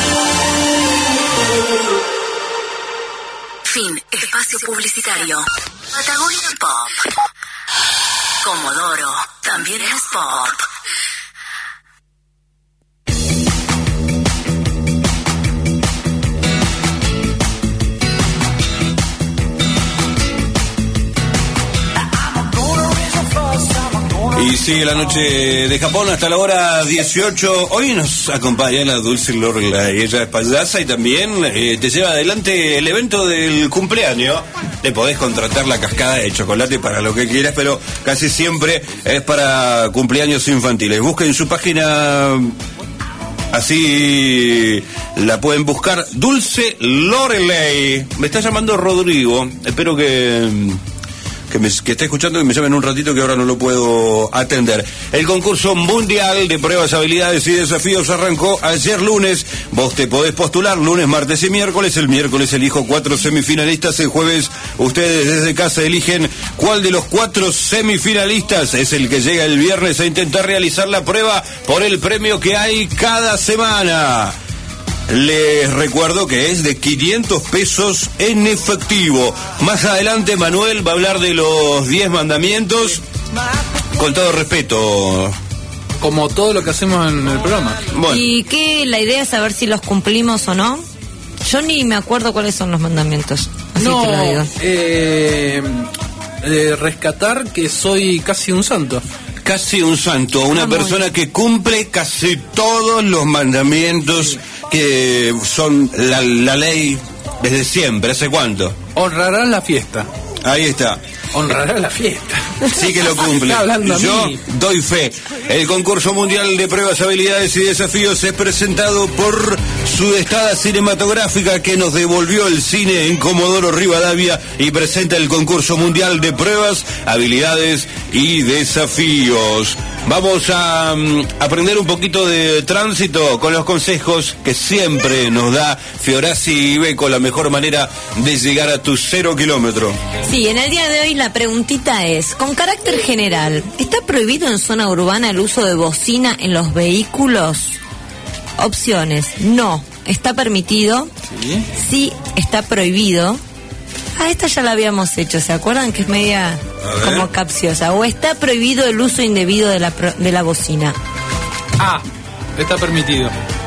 Fin, espacio publicitario. Patagonia Pop. Comodoro, también es pop. Y sigue la noche de Japón hasta la hora 18. Hoy nos acompaña la Dulce Lorelai. Ella es payasa y también te lleva adelante el evento del cumpleaños. Le podés contratar la cascada de chocolate para lo que quieras, pero casi siempre es para cumpleaños infantiles. Busquen su página, así la pueden buscar. Dulce Lorelai. Me está llamando Rodrigo. Espero que esté escuchando y me llamen un ratito, que ahora no lo puedo atender. El concurso mundial de pruebas, habilidades y desafíos arrancó ayer lunes. Vos te podés postular lunes, martes y miércoles. El miércoles elijo 4 semifinalistas. El jueves ustedes desde casa eligen cuál de los 4 semifinalistas es el que llega el viernes a intentar realizar la prueba por el premio que hay cada semana. Les recuerdo que es de 500 pesos en efectivo. Más adelante Manuel va a hablar de los 10 mandamientos. Con todo respeto. Como todo lo que hacemos en el programa. Bueno. ¿Y qué? La idea es saber si los cumplimos o no. Yo ni me acuerdo cuáles son los mandamientos. Así no, te lo digo. Rescatar que soy casi un santo. Casi un santo, una persona que cumple casi todos los mandamientos que son la ley desde siempre. ¿Hace cuánto? Honrarás la fiesta. Ahí está. Honrará la fiesta. Sí que lo cumple. Yo doy fe. El concurso mundial de pruebas, habilidades y desafíos es presentado por Sudestada Cinematográfica, que nos devolvió el cine en Comodoro Rivadavia y presenta el concurso mundial de pruebas, habilidades y desafíos. Vamos a aprender un poquito de tránsito con los consejos que siempre nos da Fiorazzi y Iveco, la mejor manera de llegar a tu 0 kilómetro. Sí, en el día de hoy la preguntita es, con carácter general, ¿está prohibido en zona urbana el uso de bocina en los vehículos? Opciones: no, está permitido. Sí, está prohibido. Esta ya la habíamos hecho, ¿se acuerdan? Que es media como capciosa. O está prohibido el uso indebido de la bocina. Está permitido.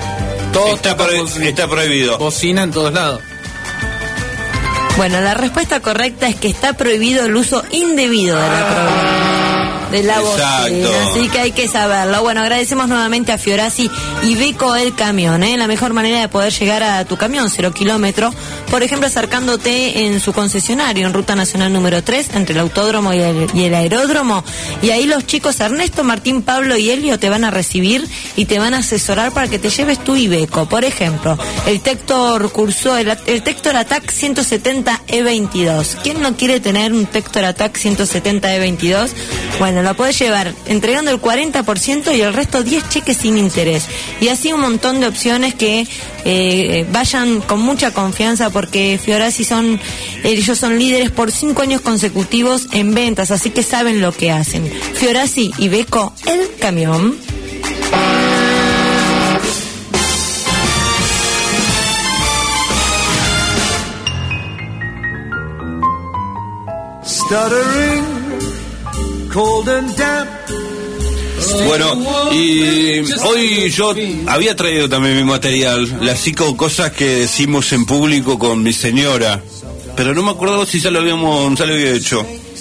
Está prohibido. Bocina en todos lados. Bueno, la respuesta correcta es que está prohibido el uso indebido de la bocina, así que hay que saberlo. Bueno, agradecemos nuevamente a Fiorazzi y Iveco el camión, la mejor manera de poder llegar a tu camión 0 kilómetro, por ejemplo acercándote en su concesionario en Ruta Nacional número 3, entre el autódromo y el aeródromo, y ahí los chicos Ernesto, Martín, Pablo y Elio te van a recibir y te van a asesorar para que te lleves tu Iveco. Por ejemplo, el Tector Attack 170 E22. ¿Quién no quiere tener un Tector Attack 170 E22? Bueno, lo podés llevar entregando el 40% y el resto 10 cheques sin interés. Y así un montón de opciones que vayan con mucha confianza, porque Fiorazzi ellos son líderes por 5 años consecutivos en ventas, así que saben lo que hacen. Fiorazzi y Iveco, el camión. Bueno, y hoy yo había traído también mi material, las 5 cosas que decimos en público con mi señora, pero no me acuerdo si ya lo había hecho.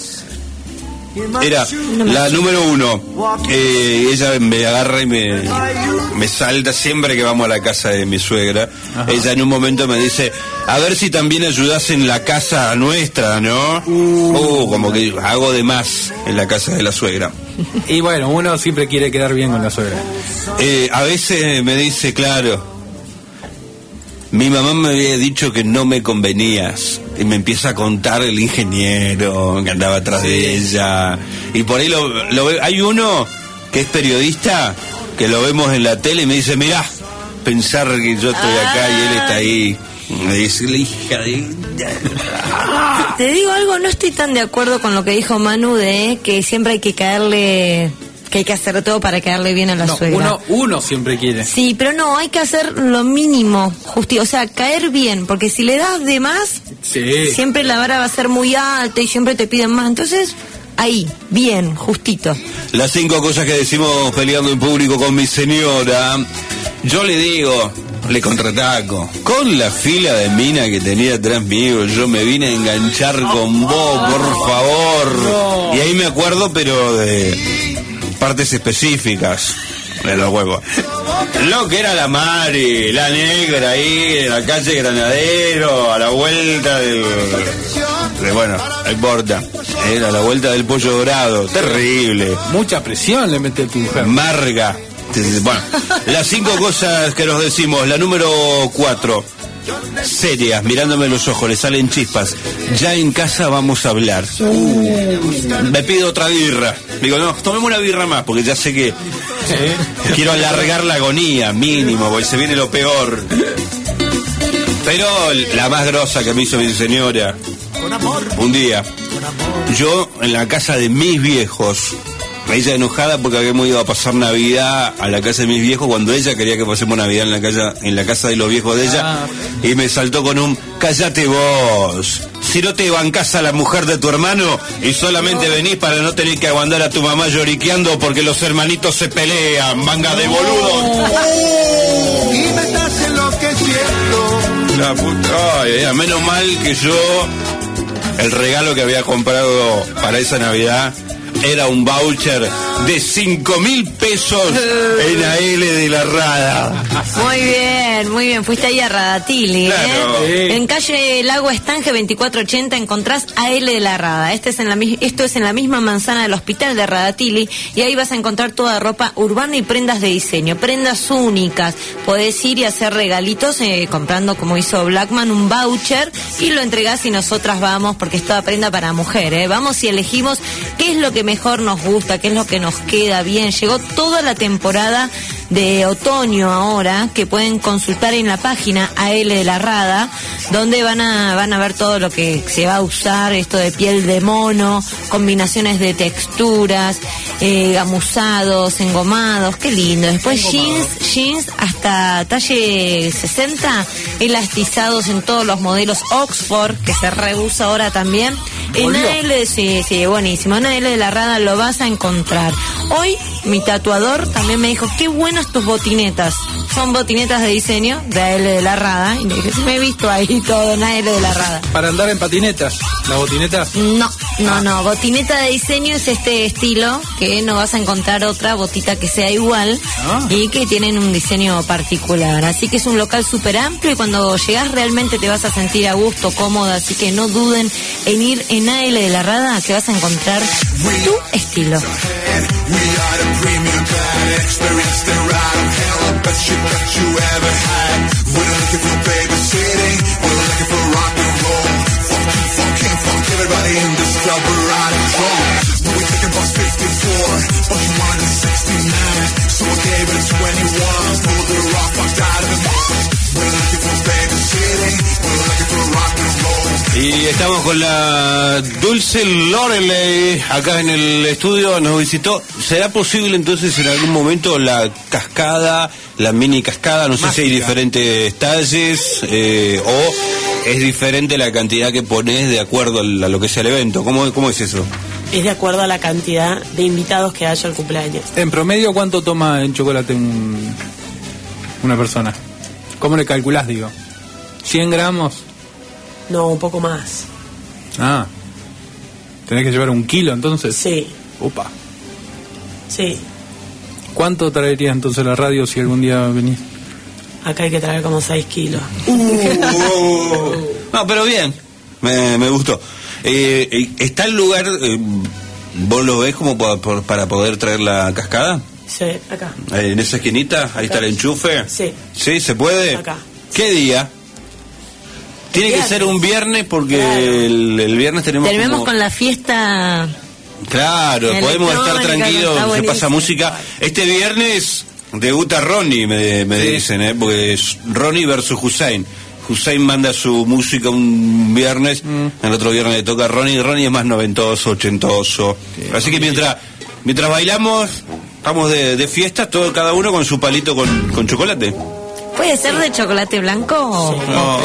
Era la número 1. Ella me agarra y me salta siempre que vamos a la casa de mi suegra. Ajá. Ella en un momento me dice: a ver si también ayudás en la casa nuestra, ¿no? Como que hago de más en la casa de la suegra. Y bueno, uno siempre quiere quedar bien con la suegra. A veces me dice, claro, mi mamá me había dicho que no me convenías. Y me empieza a contar el ingeniero que andaba atrás de ella. Y por ahí lo ve. Hay uno que es periodista, que lo vemos en la tele y me dice: mirá, pensar que yo estoy acá y él está ahí. Me dice la hija de... Te digo algo, no estoy tan de acuerdo con lo que dijo Manu de que siempre hay que caerle... que hay que hacer todo para quedarle bien a la suegra. Uno siempre quiere. Sí, pero no, hay que hacer lo mínimo, o sea, caer bien, porque si le das de más, siempre la vara va a ser muy alta y siempre te piden más. Entonces, ahí, bien, justito. Las 5 cosas que decimos peleando en público con mi señora. Yo le digo, le contraataco. Con la fila de mina que tenía atrás mío, yo me vine a enganchar con vos, por favor. No. Y ahí me acuerdo, pero partes específicas de los huevos. Lo que era la Mari, la negra ahí, en la calle Granadero, a la vuelta bueno, no importa. Era la vuelta del Pollo Dorado, terrible. Mucha presión le mete a tu mujer. Marga. Bueno, las 5 cosas que nos decimos. La número 4. Serias, mirándome los ojos, le salen chispas. Ya en casa vamos a hablar. Me pido otra birra. Digo, no, tomemos una birra más, porque ya sé que quiero alargar la agonía, mínimo, porque se viene lo peor. Pero la más grosa que me hizo mi señora, un día, yo en la casa de mis viejos, ella enojada porque habíamos ido a pasar Navidad a la casa de mis viejos cuando ella quería que pasemos Navidad en la casa de los viejos de ella, y me saltó con un cállate vos, si no te bancás a la mujer de tu hermano y solamente venís para no tener que aguantar a tu mamá lloriqueando porque los hermanitos se pelean, manga de boludo. Y me estás enloqueciendo. La puta, menos mal que yo el regalo que había comprado para esa Navidad era un voucher de 5.000 pesos en AL de la Rada. Muy bien, fuiste ahí a Radatili, claro. En calle Lago Estange 2480 encontrás AL de la Rada. Esto es en la misma manzana del hospital de Radatili, y ahí vas a encontrar toda ropa urbana y prendas de diseño, prendas únicas. Podés ir y hacer regalitos comprando, como hizo Blackman, un voucher y lo entregás y nosotras vamos, porque es toda prenda para mujer, Vamos y elegimos qué es lo que mejor nos gusta, qué es lo que nos queda bien. Llegó toda la temporada de otoño ahora, que pueden consultar en la página AL de la Rada, donde van a ver todo lo que se va a usar, esto de piel de mono, combinaciones de texturas, gamuzados, engomados, qué lindo. Después jeans hasta talle 60, elastizados en todos los modelos Oxford, que se reusa ahora también. En AL, sí, buenísimo. En AL de la Rada lo vas a encontrar. Hoy mi tatuador también me dijo, qué buenas tus botinetas. Son botinetas de diseño de AL de la Rada. Y le dije, me he visto ahí todo en AL de la Rada. ¿Para andar en patinetas? ¿Las botinetas? No. Botineta de diseño es este estilo, que no vas a encontrar otra botita que sea igual y que tienen un diseño particular. Así que es un local súper amplio y cuando llegás realmente te vas a sentir a gusto, cómoda. Así que no duden en ir en AL de la Rada, que vas a encontrar tu estilo. Y estamos con la Dulce Loreley acá en el estudio, nos visitó. ¿Será posible entonces en algún momento la cascada, la mini cascada? No sé si hay diferentes talles o es diferente la cantidad que pones de acuerdo a lo que sea el evento. ¿Cómo es eso? Es de acuerdo a la cantidad de invitados que haya al cumpleaños. En promedio, ¿cuánto toma en chocolate una persona? ¿Cómo le calculás, digo? ¿100 gramos? No, un poco más. ¿Tenés que llevar 1 kilo entonces? Sí. Opa. Sí. ¿Cuánto traería entonces la radio si algún día venís? Acá hay que traer como 6 kilos. No, pero bien. Me gustó. ¿Está el lugar, vos lo ves como para poder traer la cascada? Sí, acá. ¿En esa esquinita? Ahí está el enchufe. Sí. ¿Sí? ¿Se puede? Acá. ¿Qué día? Tiene que ser un viernes porque claro. el viernes tenemos con la fiesta. Claro, podemos estar tranquilos, se pasa música. Este viernes debuta Ronnie, me dicen, porque es Ronnie versus Hussein. Hussein manda su música un viernes, el otro viernes le toca a Ronnie. Ronnie es más noventoso, ochentoso. Así que mientras bailamos, estamos de fiesta, cada uno con su palito con chocolate. ¿Puede ser de chocolate blanco? Sí. No.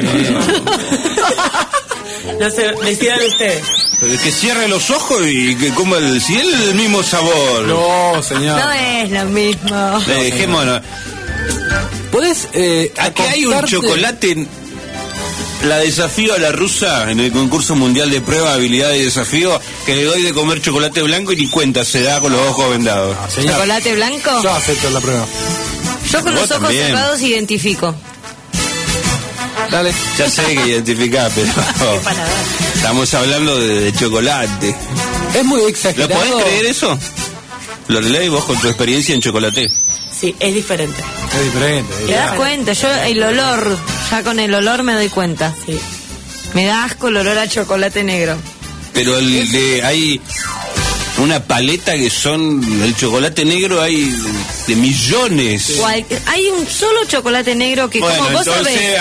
No sé, decidan ustedes. Que cierre los ojos y que coma el mismo sabor. No, señor. No es lo mismo. Dejémonos. ¿Podés aquí hay un chocolate la desafío a la rusa en el concurso mundial de prueba, habilidad y desafío, que le doy de comer chocolate blanco y ni cuenta se da con los ojos vendados. ¿Chocolate blanco? Yo acepto la prueba. Yo con los ojos también. cerrados identifico. Dale. Ya sé que identificás, pero estamos hablando de chocolate. Es muy ¿Lo exagerado. podés creer eso? Lo leí vos con tu experiencia en chocolate. Sí, es diferente. Es diferente. ¿Te das cuenta? Yo el olor, ya con el olor me doy cuenta. Sí. Me da asco el olor a chocolate negro. Pero hay una paleta que son el chocolate negro, hay de millones. Hay un solo chocolate negro que Bueno, como vos entonces, sabés.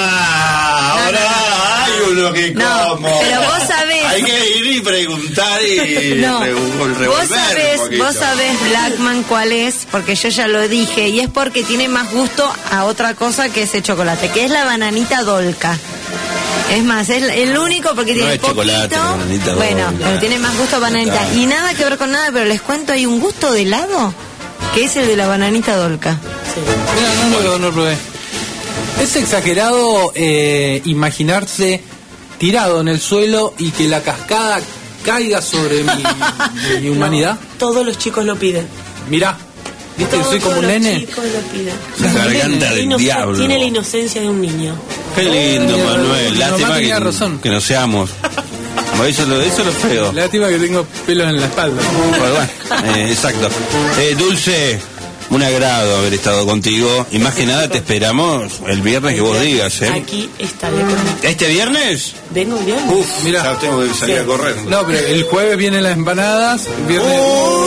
ahora hay uno que No, como. pero vos sabés. Hay que ir y preguntar y No, revolver vos sabés, Blackman, cuál es, porque yo ya lo dije, y es porque tiene más gusto a otra cosa que ese chocolate, que es la bananita Dolca. Es más, es el único porque No tiene es chocolate, poquito. bananita Bueno, Dolca. pero tiene más gusto a bananita. Claro. Y nada que ver con nada, pero les cuento, hay un gusto de helado que es el de la bananita Dolca. Mira, no lo probé. Es exagerado imaginarse tirado en el suelo y que la cascada caiga sobre mi humanidad. Todos los chicos lo piden. Mirá, ¿viste? Todos Soy como un los nene. chicos lo piden. La garganta del diablo. Tiene la inocencia de un niño. Qué lindo, Mi Manuel. mamá Lástima tenía razón. que no seamos. Eso es lo feo. Lástima que tengo pelos en la espalda. Bueno, exacto. Dulce, un agrado haber estado contigo. Y más que nada te esperamos el viernes que vos digas, ¿eh? Aquí estaré conmigo. ¿Este viernes? Vengo el viernes. Uf, mira, ya tengo que salir a correr. No, pero el jueves vienen las empanadas, el viernes...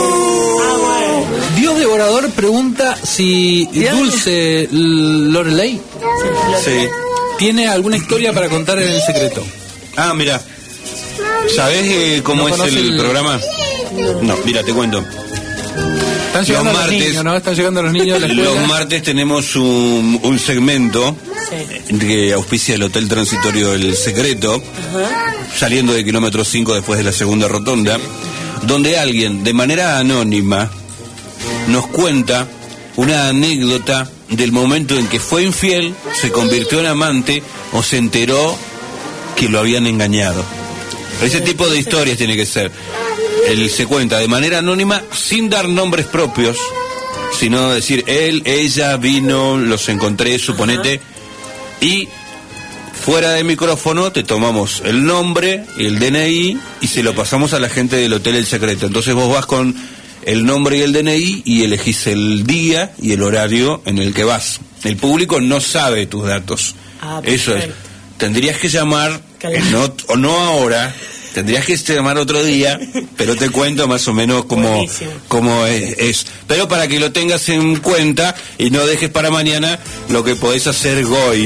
Dios Devorador pregunta si Dulce Loreley Sí. tiene alguna historia para contar en el secreto. Ah, mira. ¿Sabés cómo ¿No es conoce el programa? No, mira, te cuento. Están llegando los niños, ¿no? Están llegando los niños de la escuela. Los martes tenemos un segmento que auspicia el Hotel Transitorio El Secreto, saliendo de kilómetro 5 después de la segunda rotonda, donde alguien, de manera anónima, nos cuenta una anécdota del momento en que fue infiel, se convirtió en amante o se enteró que lo habían engañado. Ese tipo de historias tiene que ser. Él se cuenta de manera anónima, sin dar nombres propios, sino decir él, ella, vino, los encontré, suponete, y fuera de micrófono te tomamos el nombre y el DNI y se lo pasamos a la gente del Hotel El Secreto. Entonces vos vas con el nombre y el DNI y elegís el día y el horario en el que vas. El público no sabe tus datos. Eso es. Tendrías que llamar, no ahora, tendrías que llamar otro día, pero te cuento más o menos cómo es. Pero para que lo tengas en cuenta y no dejes para mañana lo que podés hacer Goy.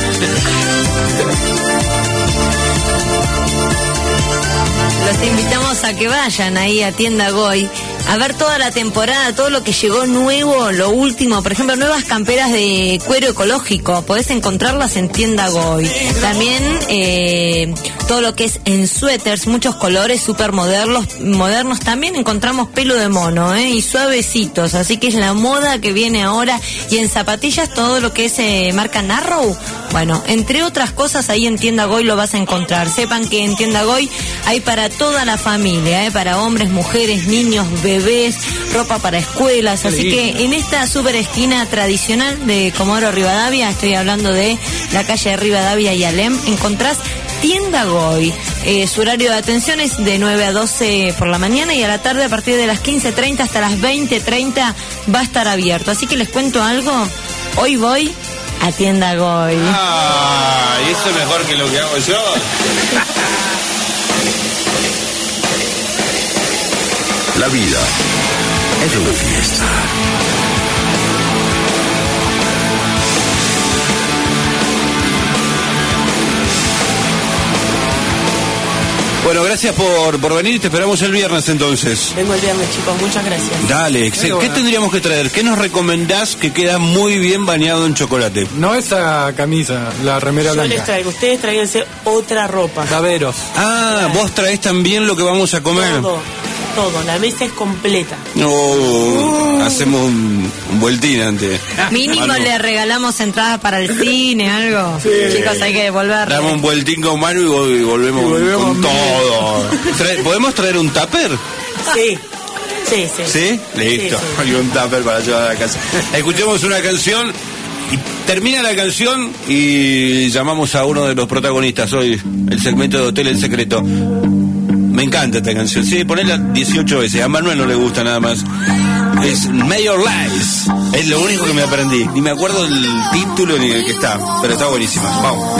Los invitamos a que vayan ahí a Tienda Goy a ver toda la temporada, todo lo que llegó nuevo, lo último. Por ejemplo, nuevas camperas de cuero ecológico. Podés encontrarlas en Tienda Goy. También todo lo que es en suéteres, muchos colores súper modernos. También encontramos pelo de mono y suavecitos. Así que es la moda que viene ahora. Y en zapatillas todo lo que es marca Narrow. Bueno, entre otras cosas ahí en Tienda Goy lo vas a encontrar. Sepan que en Tienda Goy hay para toda la familia, para hombres, mujeres, niños, bebés, ropa para escuelas. Así que en esta super esquina tradicional de Comodoro Rivadavia, estoy hablando de la calle de Rivadavia y Alem, encontrás Tienda Goy. Su horario de atención es de 9 a 12 por la mañana y a la tarde a partir de las 15:30 hasta las 20:30 va a estar abierto. Así que les cuento algo, hoy voy a Tienda Goy. Y eso es mejor que lo que hago yo. La vida es una fiesta. Bueno, gracias por venir. Te esperamos el viernes entonces. Vengo el viernes, chicos. Muchas gracias. Dale, ¿qué tendríamos que traer? ¿Qué nos recomendás que queda muy bien bañado en chocolate? No esa camisa, la remera Yo blanca. les traigo, ustedes tráiganse otra ropa. Caberos. Vos traés también lo que vamos a comer. Todo. todo, la mesa es completa. No, hacemos un vueltín antes. Mínimo le regalamos entradas para el cine, algo. Sí. Chicos, hay que devolver. Damos un vueltín con Manu y volvemos con todo. ¿Podemos traer un tupper? Sí. Sí. ¿Sí? Listo. Sí. Hay un tupper para llevar a la casa. Escuchemos una canción y termina la canción y llamamos a uno de los protagonistas hoy, el segmento de Hotel El Secreto. Me encanta esta canción. Sí, ponela 18 veces. A Manuel no le gusta nada más. Es Mayor Lies. Es lo único que me aprendí. Ni me acuerdo del título ni el que está. Pero está buenísima. Vamos.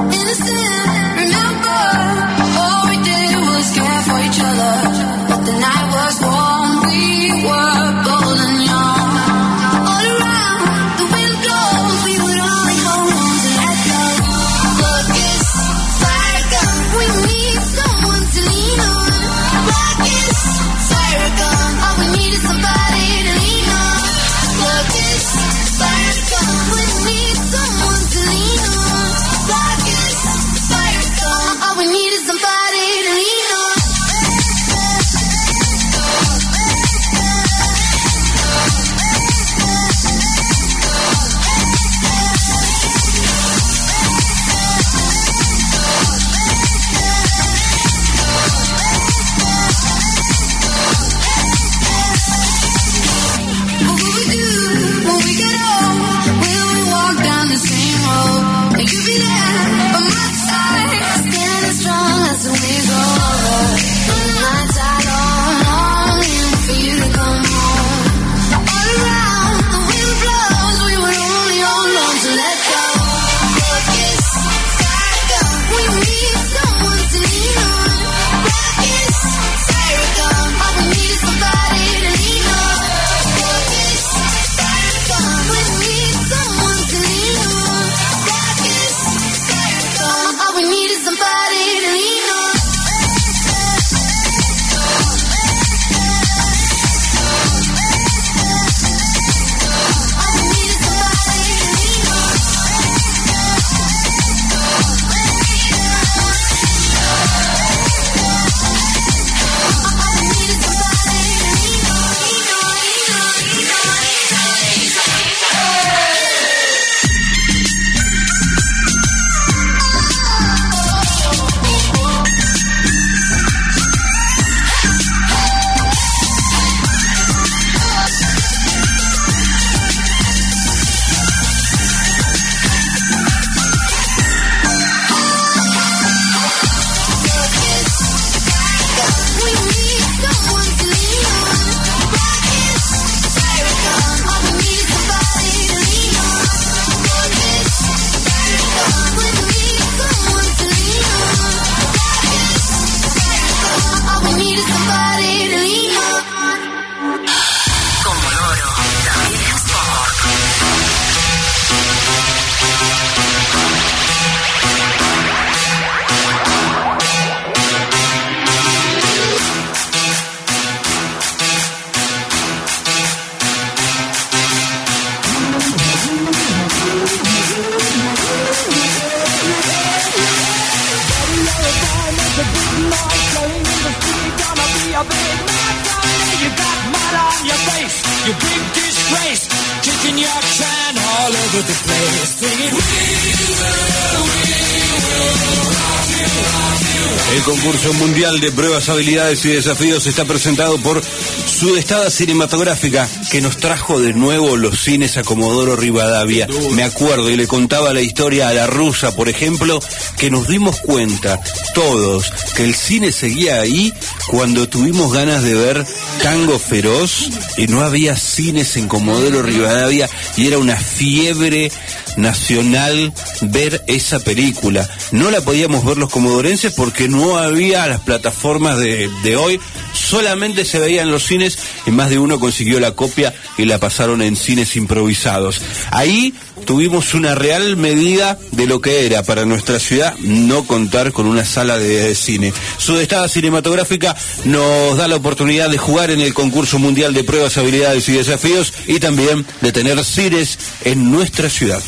El concurso mundial de pruebas, habilidades y desafíos está presentado por Sudestada Cinematográfica, que nos trajo de nuevo los cines a Comodoro Rivadavia. Me acuerdo y le contaba la historia a la rusa, por ejemplo, que nos dimos cuenta todos que el cine seguía ahí cuando tuvimos ganas de ver Tango Feroz y no había cines en Comodoro Rivadavia y era una fiebre nacional ver esa película. No la podíamos ver los comodorenses porque no había las plataformas de hoy, solamente se veía en los cines y más de uno consiguió la copia y la pasaron en cines improvisados. Ahí tuvimos una real medida de lo que era para nuestra ciudad no contar con una sala de cine. Sudestada Cinematográfica nos da la oportunidad de jugar en el concurso mundial de pruebas, habilidades y desafíos y también de tener cines en nuestra ciudad.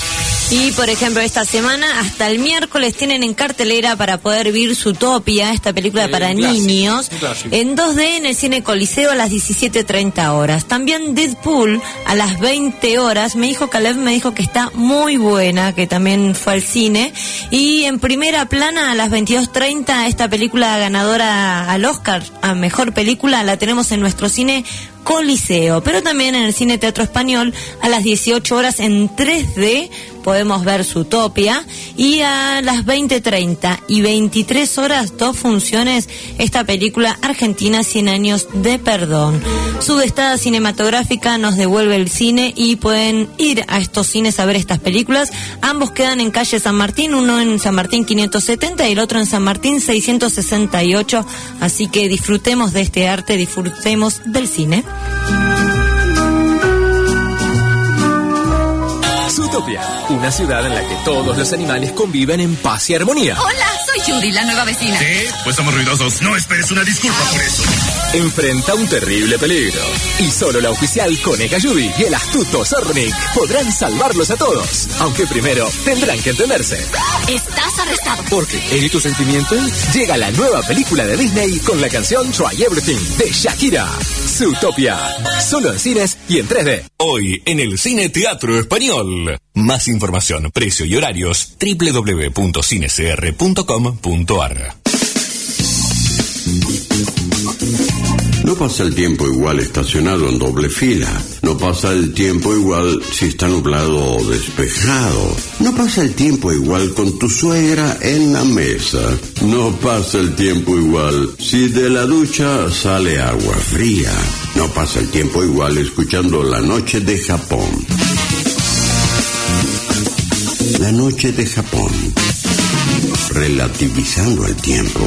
Y por ejemplo, esta semana hasta el miércoles tienen en cartelera para poder ver Zootopia, esta película para niños, en 2D en el Cine Coliseo a las 17:30 horas. También Deadpool a las 20 horas. Caleb me dijo que está muy buena, que también fue al cine. Y en primera plana a las 22:30 esta película ganadora al Oscar a Mejor Película la tenemos en nuestro Cine Coliseo, pero también en el Cine Teatro Español a las 18 horas en 3D podemos ver Zootopia, y a las 20:30 y 23 horas, 2 funciones, esta película argentina 100 años de perdón. Subestada cinematográfica nos devuelve el cine y pueden ir a estos cines a ver estas películas. Ambos quedan en calle San Martín, uno en San Martín 570 y el otro en San Martín 668, así que disfrutemos de este arte, disfrutemos del cine. Zootopia, una ciudad en la que todos los animales conviven en paz y armonía. Hola, soy Judy, la nueva vecina. Sí, pues somos ruidosos. No esperes una disculpa por eso. Enfrenta un terrible peligro. Y solo la oficial Coneja Judy y el astuto Zornick podrán salvarlos a todos. Aunque primero tendrán que entenderse. Estás arrestado. Porque él y tus sentimientos, llega la nueva película de Disney con la canción Try Everything de Shakira. Zootopia, solo en cines y en 3D. Hoy en el Cine Teatro Español. Más información, precio y horarios www.cinecr.com.ar. No pasa el tiempo igual estacionado en doble fila. No pasa el tiempo igual si está nublado o despejado. No pasa el tiempo igual con tu suegra en la mesa. No pasa el tiempo igual si de la ducha sale agua fría. No pasa el tiempo igual escuchando La Noche de Japón. La Noche de Japón. Relativizando el tiempo.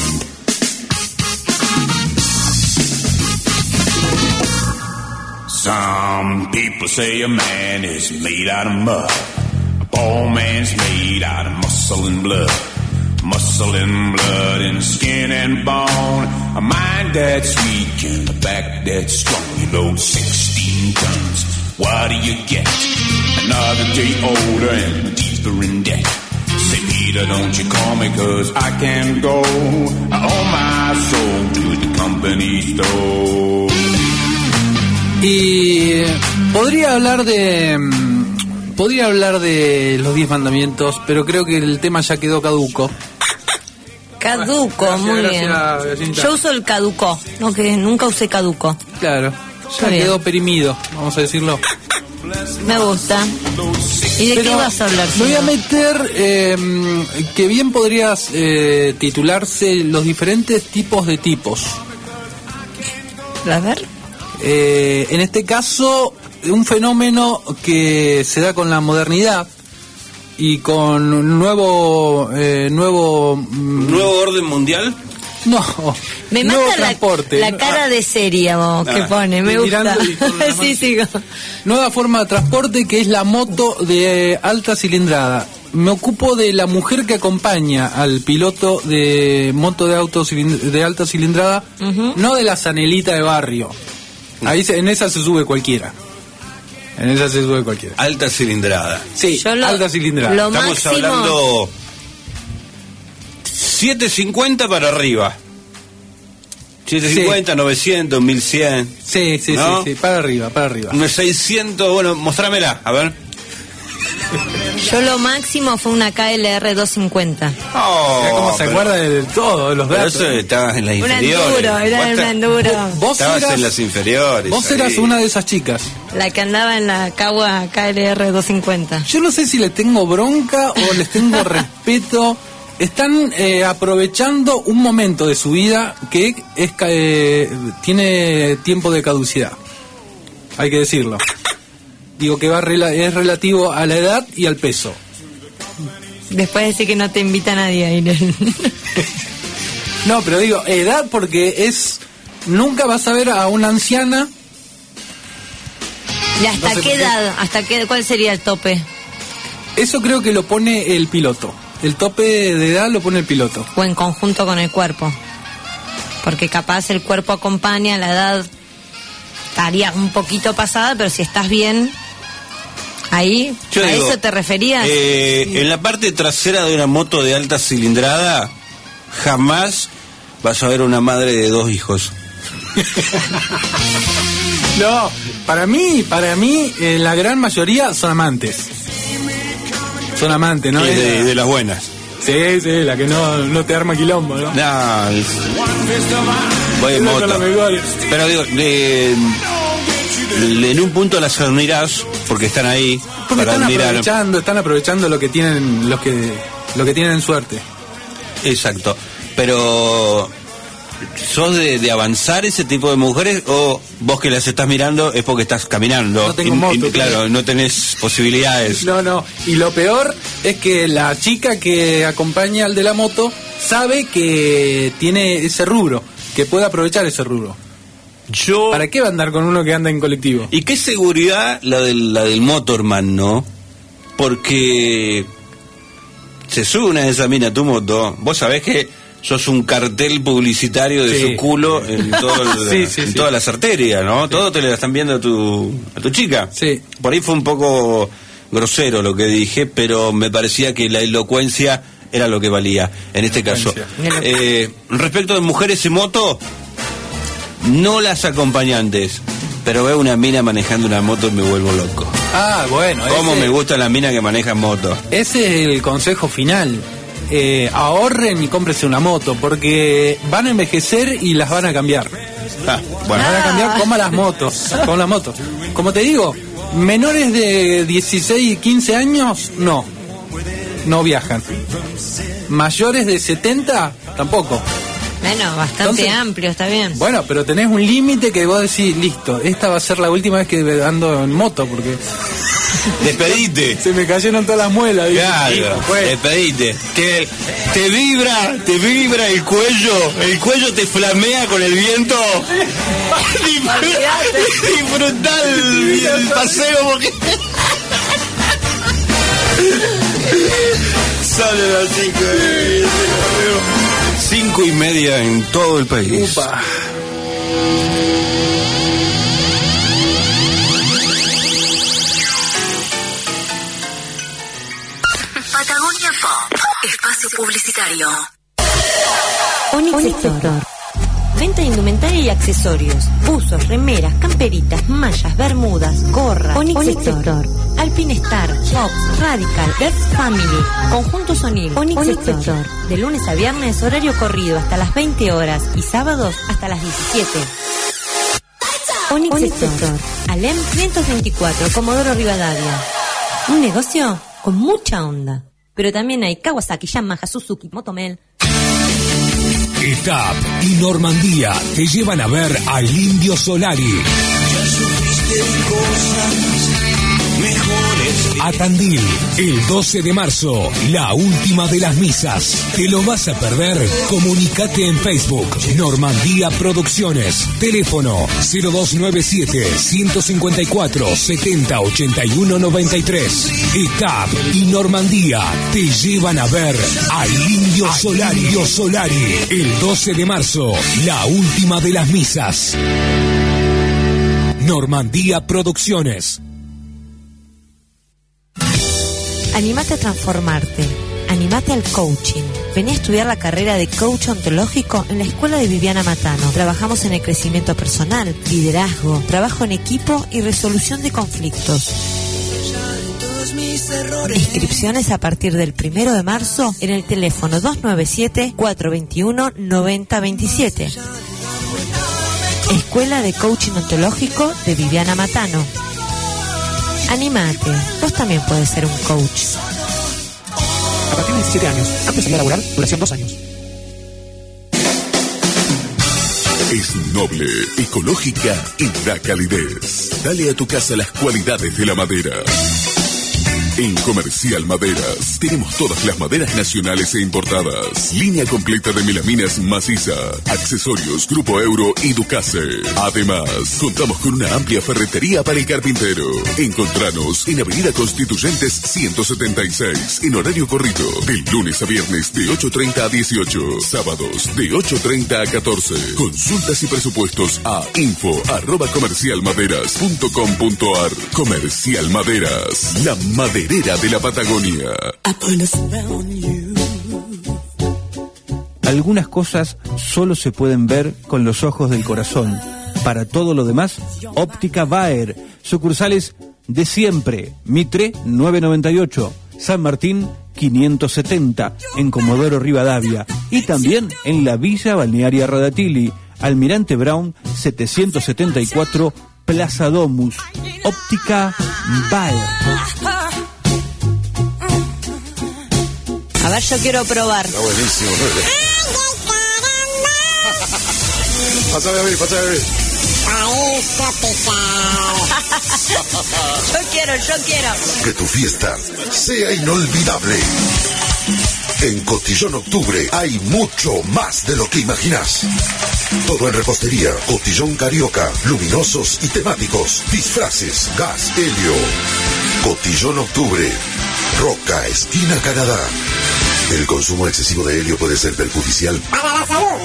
Some people say a man is made out of mud. A poor man's made out of muscle and blood. Muscle and blood and skin and bone. A mind that's weak and a back that's strong. You load 16 tons. What do you get? Another day older and deeper in debt. Say, Peter, don't you call me 'cause I can't go. I owe my soul to the company store. Y podría hablar de los 10 mandamientos, pero creo que el tema ya quedó caduco. Caduco, gracias, muy gracias, bien. Yo uso el caduco, no, que nunca usé caduco. Claro, ya quedó perimido, vamos a decirlo. Me gusta. ¿Y de qué vas a hablar? Me voy a meter que bien podrías titularse los diferentes tipos de tipos. A ver. En este caso, un fenómeno que se da con la modernidad y con un nuevo orden mundial. No, me mata la cara de seria que pone, me gusta. Sí. Nueva forma de transporte, que es la moto de alta cilindrada. Me ocupo de la mujer que acompaña al piloto de moto de alta cilindrada, no de la zanelita de barrio. Ahí en esa se sube cualquiera. Alta cilindrada. Sí, alta cilindrada. Estamos máximo... hablando 750 para arriba. 750, sí. 900, 1100. Sí, ¿no? sí, para arriba. 600, bueno, mostrámela, a ver. Yo lo máximo fue una KLR 250. ¿Cómo se acuerda de todo, de los datos? Pero eso estabas en las inferiores. Era un enduro. Vos estabas en las inferiores. Vos eras una de esas chicas. La que andaba en la Cagua KLR 250. Yo no sé si le tengo bronca o les tengo respeto. Están aprovechando un momento de su vida que tiene tiempo de caducidad. Hay que decirlo. Digo que es relativo a la edad y al peso. Después decir que no te invita nadie a ir. No, pero digo, edad porque nunca vas a ver a una anciana. ¿Y hasta qué edad? ¿Cuál sería el tope? Eso creo que lo pone el piloto. El tope de edad lo pone el piloto. O en conjunto con el cuerpo. Porque capaz el cuerpo acompaña, la edad estaría un poquito pasada, pero si estás bien... Ahí, Yo ¿a digo, eso te referías? En la parte trasera de una moto de alta cilindrada, jamás vas a ver una madre de 2 hijos. No, para mí, la gran mayoría son amantes. Son amantes, ¿no? Y de las buenas. Sí, la que no te arma quilombo, ¿no? No, voy en moto. Pero digo, en un punto las admirás porque están ahí. Porque para están aprovechando lo que tienen, lo que tienen suerte. Exacto. Pero ¿sos de avanzar ese tipo de mujeres o vos que las estás mirando es porque estás caminando? No tengo moto. Claro, no tenés posibilidades. No. Y lo peor es que la chica que acompaña al de la moto sabe que tiene ese rubro, que puede aprovechar ese rubro. ¿Para qué va a andar con uno que anda en colectivo? Y qué seguridad la del motorman, ¿no? Porque se sube una de esas minas a tu moto, vos sabés que sos un cartel publicitario de su culo en, en todas las arterias, ¿no? Sí. Todo te lo están viendo a tu chica. Sí. Por ahí fue un poco grosero lo que dije, pero me parecía que la elocuencia era lo que valía en este caso. Respecto de mujeres en moto, no las acompañantes, pero veo una mina manejando una moto y me vuelvo loco. Ah, bueno. ¿Cómo me gustan las minas que manejan moto? Ese es el consejo final. Ahorren y cómprense una moto, porque van a envejecer y las van a cambiar. Van a cambiar como las motos. Como te digo, menores de 16 y 15 años, no viajan. Mayores de 70, tampoco. Bueno, bastante amplio, está bien. Bueno, pero tenés un límite que vos decís, listo, esta va a ser la última vez que ando en moto, porque... Despedite. Se me cayeron todas las muelas. Claro, despedite. Te vibra el cuello te flamea con el viento. Disfrutá el paseo porque... Sale a las 5:30 en todo el país. Upa. Patagonia Pop, espacio publicitario. Onix Sector. Venta de indumentaria y accesorios, buzos, remeras, camperitas, mallas, bermudas, gorras. Onix Sector. Alpinestar, Fox, Radical, Best Family, Conjuntos O'Neill. Onix Sector. De lunes a viernes, horario corrido hasta las 20 horas y sábados hasta las 17. Onix Sector. Alem 524, Comodoro Rivadavia. Un negocio con mucha onda. Pero también hay Kawasaki, Yamaha, Suzuki, Motomel. ETAP y Normandía te llevan a ver al Indio Solari. A Tandil, el 12 de marzo, la última de las misas. ¿Te lo vas a perder? Comunicate en Facebook, Normandía Producciones. Teléfono 0297-154-7081-93. ETAP y Normandía te llevan a ver al Indio Solari. El 12 de marzo, la última de las misas. Normandía Producciones. Animate a transformarte. Animate al coaching. Vení a estudiar la carrera de coach ontológico en la Escuela de Viviana Matano. Trabajamos en el crecimiento personal, liderazgo, trabajo en equipo y resolución de conflictos. Inscripciones a partir del 1 de marzo en el teléfono 297-421-9027. Escuela de Coaching Ontológico de Viviana Matano. Anímate, vos también puedes ser un coach. A partir de 17 años, antes de salir a laborar, duración 2 años. Es noble, ecológica y da calidez. Dale a tu casa las cualidades de la madera. En Comercial Maderas tenemos todas las maderas nacionales e importadas. Línea completa de melaminas maciza, accesorios Grupo Euro y Ducase. Además, contamos con una amplia ferretería para el carpintero. Encontranos en Avenida Constituyentes 176, en horario corrido, del lunes a viernes de 8:30 a 18, sábados de 8:30 a 14. Consultas y presupuestos a info@comercialmaderas.com.ar. Comercial Maderas, la maderera de la Patagonia. Algunas cosas solo se pueden ver con los ojos del corazón. Para todo lo demás, Óptica Baer. Sucursales de siempre. Mitre 998, San Martín 570, en Comodoro Rivadavia. Y también en la Villa Balnearia Radatili, Almirante Brown 774, Plaza Domus. Óptica Baer. A ver, yo quiero probar. Está buenísimo. Pásame a ver. Yo quiero. Que tu fiesta sea inolvidable. En Cotillón Octubre hay mucho más de lo que imaginas. Todo en repostería, cotillón carioca, luminosos y temáticos, disfraces, gas, helio. Cotillón Octubre, Roca, esquina Canadá. El consumo excesivo de helio puede ser perjudicial para la salud.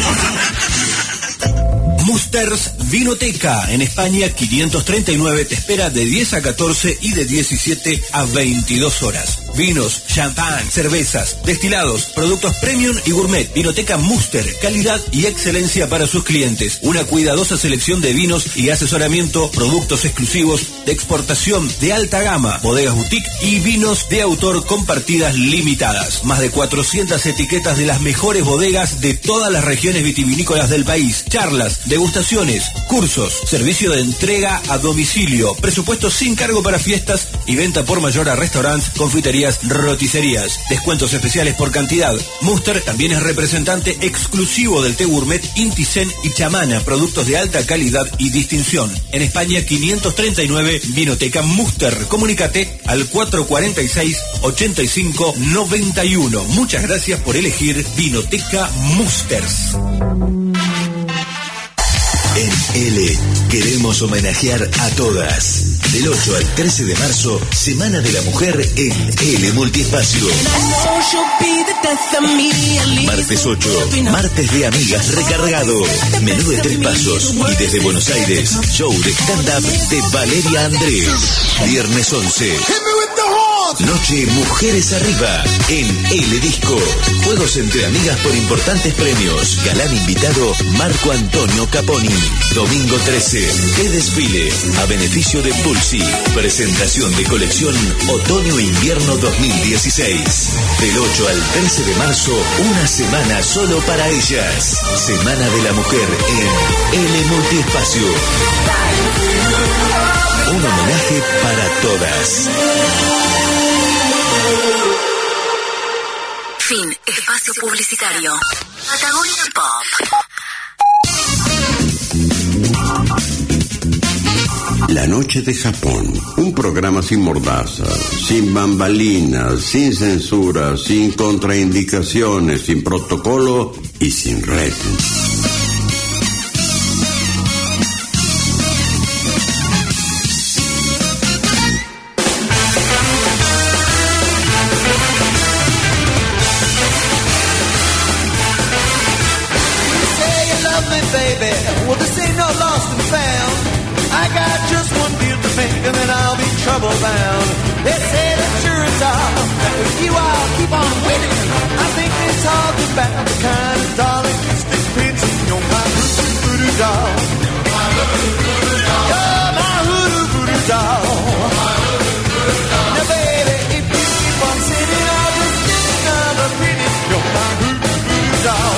Musters Vinoteca, en España 539, te espera de 10 a 14 y de 17 a 22 horas. Vinos, champán, cervezas, destilados, productos premium y gourmet. Vinoteca Muster, calidad y excelencia para sus clientes. Una cuidadosa selección de vinos y asesoramiento, productos exclusivos de exportación de alta gama, bodegas boutique y vinos de autor con partidas limitadas. Más de 400 etiquetas de las mejores bodegas de todas las regiones vitivinícolas del país. Charlas, degustaciones, cursos, servicio de entrega a domicilio, presupuesto sin cargo para fiestas y venta por mayor a restaurantes, confiterías, roticerías. Descuentos especiales por cantidad. Muster también es representante exclusivo del té gourmet Inti-Zen y Chamana, productos de alta calidad y distinción. En España 539, Vinoteca Muster. Comunícate al 446-8591. Muchas gracias por elegir Vinoteca Musters. En L queremos homenajear a todas. Del 8 al 13 de marzo, Semana de la Mujer en L Multiespacio. Martes 8, martes de amigas recargado. Menú de 3 pasos y desde Buenos Aires, show de stand-up de Valeria Andrés. Viernes 11. Noche Mujeres Arriba en El Disco. Juegos entre amigas por importantes premios. Galán invitado Marco Antonio Caponi. Domingo 13. De desfile a beneficio de Pulsi. Presentación de colección Otoño-Invierno 2016. Del 8 al 13 de marzo, una semana solo para ellas. Semana de la Mujer en L Multiespacio. Un homenaje para todas. Fin. Espacio publicitario. Patagonia Pop. La noche de Japón, un programa sin mordaza, sin bambalinas, sin censura, sin contraindicaciones, sin protocolo y sin red. Bound. They say that sure is all that with you I'll keep on winning. I think it's all about the kind of darling that sticks pins in your my voodoo doll. You're my voodoo doll. Now baby, if you keep on sitting, I'll just stick another pin in your my voodoo doll.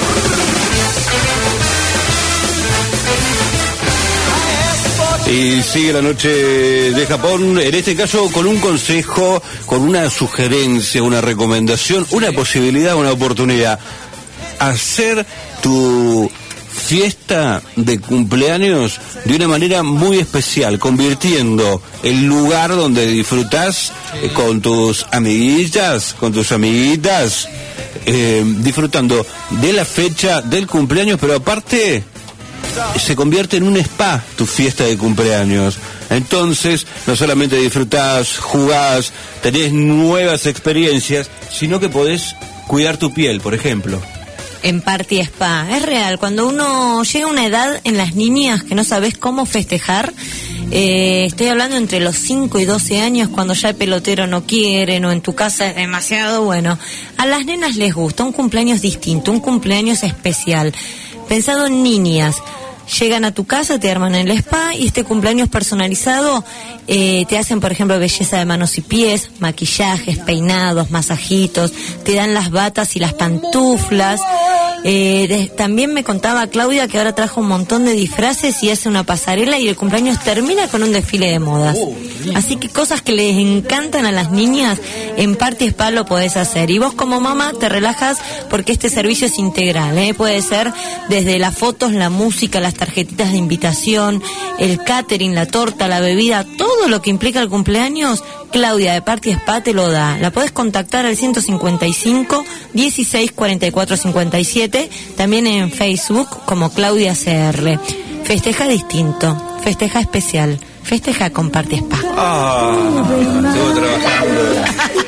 Y sigue la noche de Japón, en este caso con un consejo, con una sugerencia, una recomendación, una posibilidad, una oportunidad. Hacer tu fiesta de cumpleaños de una manera muy especial, convirtiendo el lugar donde disfrutás con tus amiguillas, con tus amiguitas, disfrutando de la fecha del cumpleaños, pero aparte se convierte en un spa tu fiesta de cumpleaños. Entonces, no solamente disfrutás, jugás, tenés nuevas experiencias, sino que podés cuidar tu piel, por ejemplo. En Party Spa, es real, cuando uno llega a una edad en las niñas que no sabes cómo festejar, estoy hablando entre los 5 y 12 años, cuando ya el pelotero no quiere, o en tu casa es demasiado, bueno, a las nenas les gusta un cumpleaños distinto, un cumpleaños especial, pensado en niñas. Llegan a tu casa, te arman el spa y este cumpleaños personalizado te hacen, por ejemplo, belleza de manos y pies, maquillajes, peinados, masajitos, te dan las batas y las pantuflas. También me contaba Claudia que ahora trajo un montón de disfraces y hace una pasarela y el cumpleaños termina con un desfile de modas. Así que cosas que les encantan a las niñas, en Party Spa lo podés hacer. Y vos como mamá te relajas porque este servicio es integral, puede ser desde las fotos, la música, las tarjetitas de invitación, el catering, la torta, la bebida, todo lo que implica el cumpleaños. Claudia de Party Spa te lo da. La podés contactar al 155 16 44 57, también en Facebook como Claudia CR. Festeja distinto, festeja especial, festeja con Party Spa. Estuvo trabajando.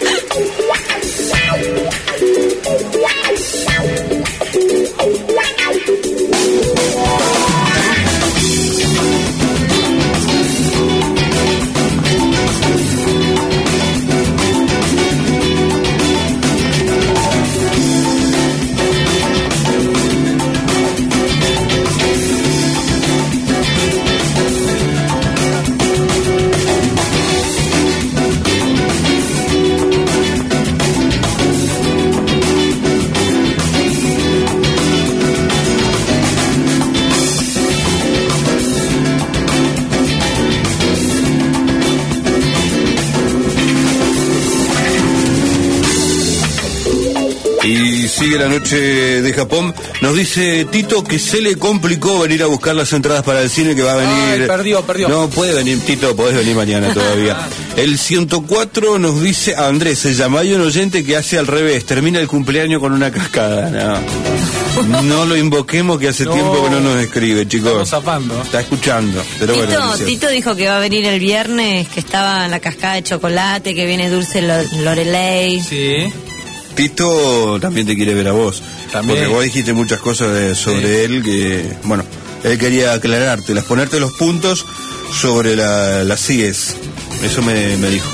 Y sigue la noche de Japón. Nos dice Tito que se le complicó venir a buscar las entradas para el cine, que va a venir. Ay, perdió. No, puede venir, Tito, podés venir mañana todavía. El 104 nos dice Andrés, se llama, hay un oyente que hace al revés, termina el cumpleaños con una cascada. No lo invoquemos, que hace tiempo que no nos escribe, chicos. Estamos zafando. Está escuchando. Pero Tito dijo que va a venir el viernes, que estaba en la cascada de chocolate, que viene dulce Loreley. Sí. Tito también te quiere ver a vos. También. Porque vos dijiste muchas cosas sobre él que, bueno, él quería aclarártelas, ponerte los puntos sobre las CIES. Eso me dijo.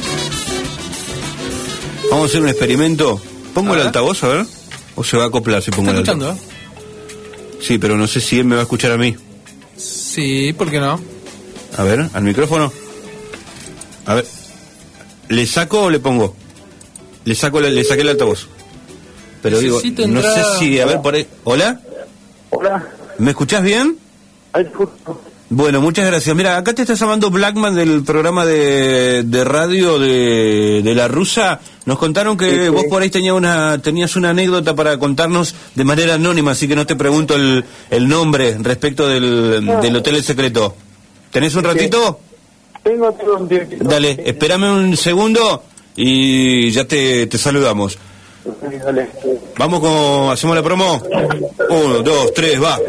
Vamos a hacer un experimento. ¿Pongo el altavoz, a ver? ¿O se va a acoplar si pongo el altavoz? ¿Está escuchando? Sí, pero no sé si él me va a escuchar a mí. Sí, ¿por qué no? A ver, al micrófono. A ver. ¿Le saco o le pongo? Le saqué el altavoz. Pero necesito digo, no sé si, a ver, por ahí. ¿Hola? Hola. ¿Me escuchás bien? Bueno, muchas gracias. Mira, acá te está llamando Blackman del programa de radio de La Rusa. Nos contaron que vos por ahí tenías una anécdota para contarnos de manera anónima, así que no te pregunto el nombre respecto del Hotel El Secreto. ¿Tenés un ratito? Tengo un tiempo. Dale, espérame un segundo y ya te saludamos. Dale. Vamos hacemos la promo. 1, 2, 3, va.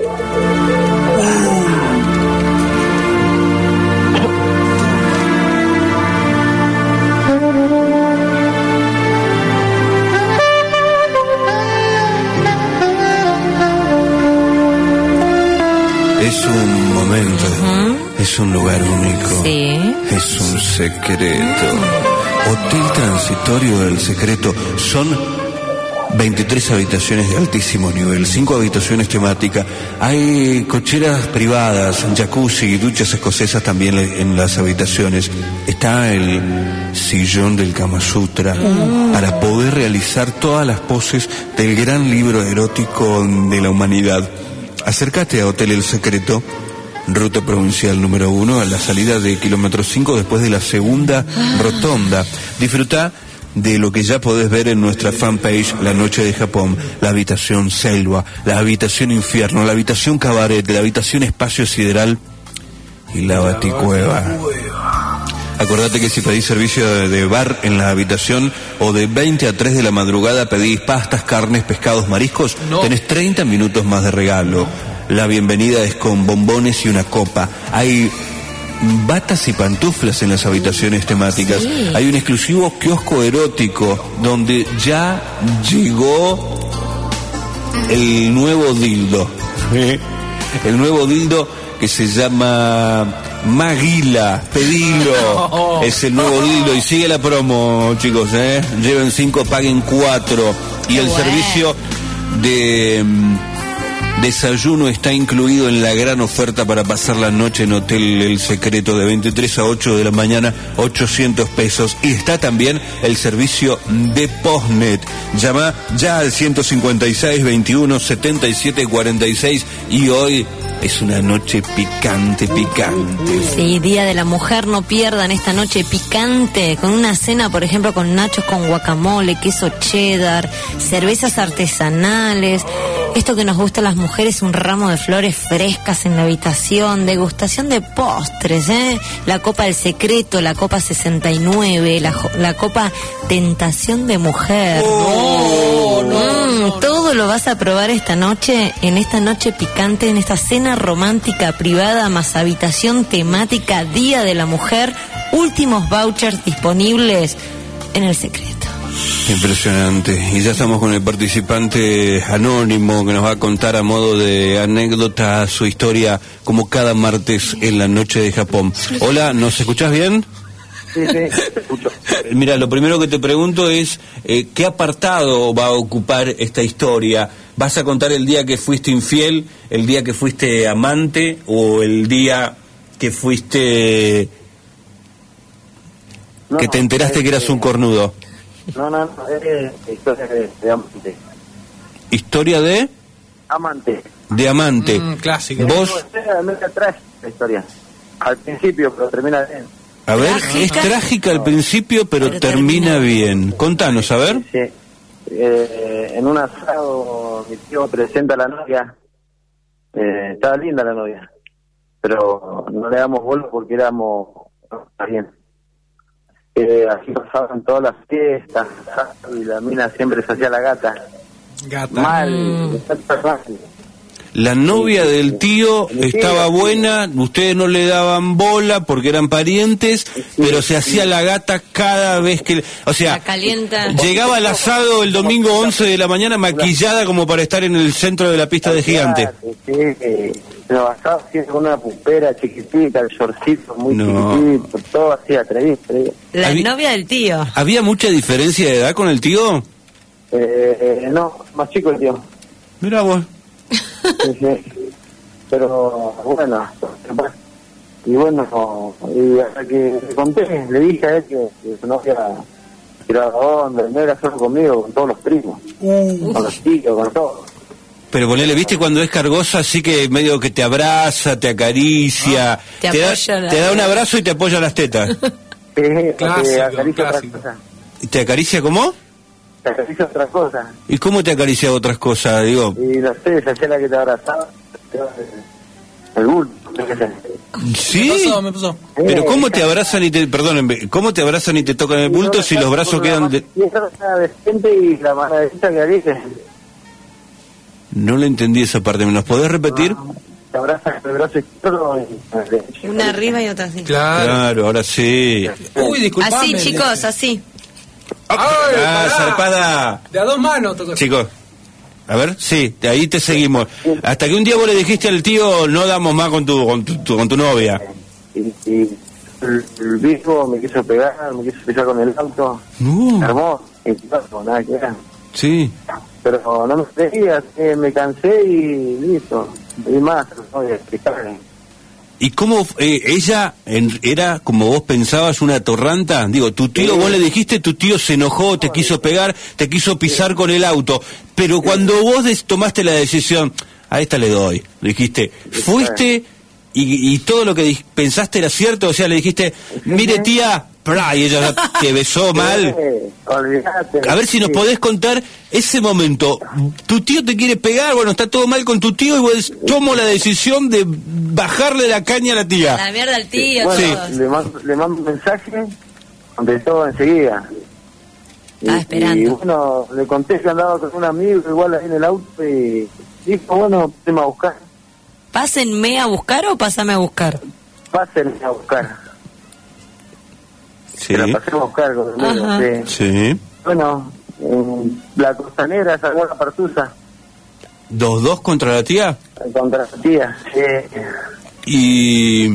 Es un momento, es un lugar único, es un secreto. Hotel Transitorio del Secreto. Son 23 habitaciones de altísimo nivel, 5 habitaciones temáticas. Hay cocheras privadas, jacuzzi y duchas escocesas también en las habitaciones. Está el sillón del Kama Sutra para poder realizar todas las poses del gran libro erótico de la humanidad. Acércate a Hotel El Secreto, ruta provincial número 1, a la salida de kilómetro 5 después de la segunda rotonda. Disfruta de lo que ya podés ver en nuestra fanpage La Noche de Japón, la habitación Selva, la habitación Infierno, la habitación Cabaret, la habitación Espacio Sideral y la Baticueva. Acordate que si pedís servicio de bar en la habitación o de 20 a 3 de la madrugada pedís pastas, carnes, pescados, mariscos, tenés 30 minutos más de regalo. La bienvenida es con bombones y una copa. Hay batas y pantuflas en las habitaciones temáticas. Sí. Hay un exclusivo kiosco erótico donde ya llegó el nuevo dildo. El nuevo dildo que se llama Maguila. Pedilo. Es el nuevo dildo y sigue la promo, chicos, Lleven 5, paguen 4. Y el servicio de desayuno está incluido en la gran oferta para pasar la noche en Hotel El Secreto de 23 a 8 de la mañana, 800 pesos. Y está también el servicio de Postnet. Llama ya al 156 21 77 46 y hoy es una noche picante. Sí, Día de la Mujer, no pierdan esta noche picante, con una cena, por ejemplo, con nachos con guacamole, queso cheddar, cervezas artesanales, esto que nos gusta a las mujeres, un ramo de flores frescas en la habitación, degustación de postres, la copa del secreto, la copa 69, la copa tentación de mujer. Todo lo vas a probar esta noche, en esta noche picante, en esta cena romántica privada más habitación temática Día de la Mujer. Últimos vouchers disponibles en El Secreto. Impresionante. Y ya estamos con el participante anónimo que nos va a contar a modo de anécdota su historia como cada martes en la Noche de Japón. Hola, ¿nos escuchás bien? Sí, te escucho. Mira, lo primero que te pregunto es, ¿qué apartado va a ocupar esta historia? ¿Vas a contar el día que fuiste infiel, el día que fuiste amante o el día que fuiste... que te enteraste que eras un cornudo? No, es historia de amante. ¿Historia de...? Amante. De amante. Clásico. ¿Vos? Me atrás la historia. Al principio, pero termina bien. A ver, es trágica al principio, pero termina bien. Contanos, a ver. Sí. En un asado, mi tío presenta a la novia. Estaba linda la novia, pero no le damos bola porque éramos... No, está bien. Así pasaban todas las fiestas y la mina siempre se hacía la gata. Mal. La novia del tío estaba buena, ustedes no le daban bola porque eran parientes, pero se hacía la gata cada vez que... O sea, La calienta. llegaba al asado el domingo 11 de la mañana maquillada como para estar en el centro de la pista de gigante. Pero basaba siempre con una pupera chiquitita, el shortcito muy chiquitito, todo así atrevido. La novia del tío. ¿Había mucha diferencia de edad con el tío? No, más chico el tío. Mirá vos. Sí. Pero bueno, y hasta que le conté, le dije a él que su novia era onda, no era solo conmigo, con todos los primos, con los tíos, con todo. Pero ponele, ¿viste cuando es cargosa así que medio que te abraza, te acaricia, te da un abrazo y te apoya las tetas? Clásico. ¿Te acaricia cómo? Te acaricia otra cosa. ¿Y cómo te acaricia otras cosas? Digo, Y no sé, se hacía la que te abrazaba, el bulto. ¿sí? Me pasó. Pero ¿cómo te abrazan y te... Perdónenme, ¿cómo te abrazan y te tocan el bulto si los brazos quedan... Y esa era decente y la mano derecha que dice. No le entendí esa parte, ¿me nos podés repetir? Te abrazan el brazo izquierdo y... Una arriba y otra así. Claro, ahora sí. Uy, disculpame. Así, chicos, así. Zarpada. De a dos manos tocó. Chicos, a ver, sí, de ahí te seguimos. Hasta que un día vos le dijiste al tío, no damos más con tu novia. Y el viejo me quiso pegar, me quiso pisar con el auto. Hermoso, nada que ver. Sí. Pero no me creía, me cansé y listo. Y más, no voy a explicarle. ¿Y cómo ella era, como vos pensabas, una atorranta? Digo, tu tío, vos le dijiste, tu tío se enojó, te quiso pegar, te quiso pisar con el auto. Pero cuando vos tomaste la decisión, a esta le doy, dijiste, fuiste y todo lo que pensaste era cierto, o sea, le dijiste, mire tía, ¡plá! Y ella te besó mal. Olvídate. A ver si nos podés contar ese momento. Tu tío te quiere pegar, bueno, está todo mal con tu tío y vos tomo la decisión de bajarle la caña a la tía. La mierda al tío. Bueno, le mando un mensaje, contestó enseguida. Estaba esperando. Y bueno, le conté que andaba con un amigo igual ahí en el auto y dijo, bueno, pasemos a buscar. ¿Pásenme a buscar o pásame a buscar? Pásenme a buscar. Sí. Que la pasemos a buscar con el amigo, sí. Sí. Bueno, la costanera sacó la partusa. ¿2-2 contra la tía? Contra la tía, sí. ¿Y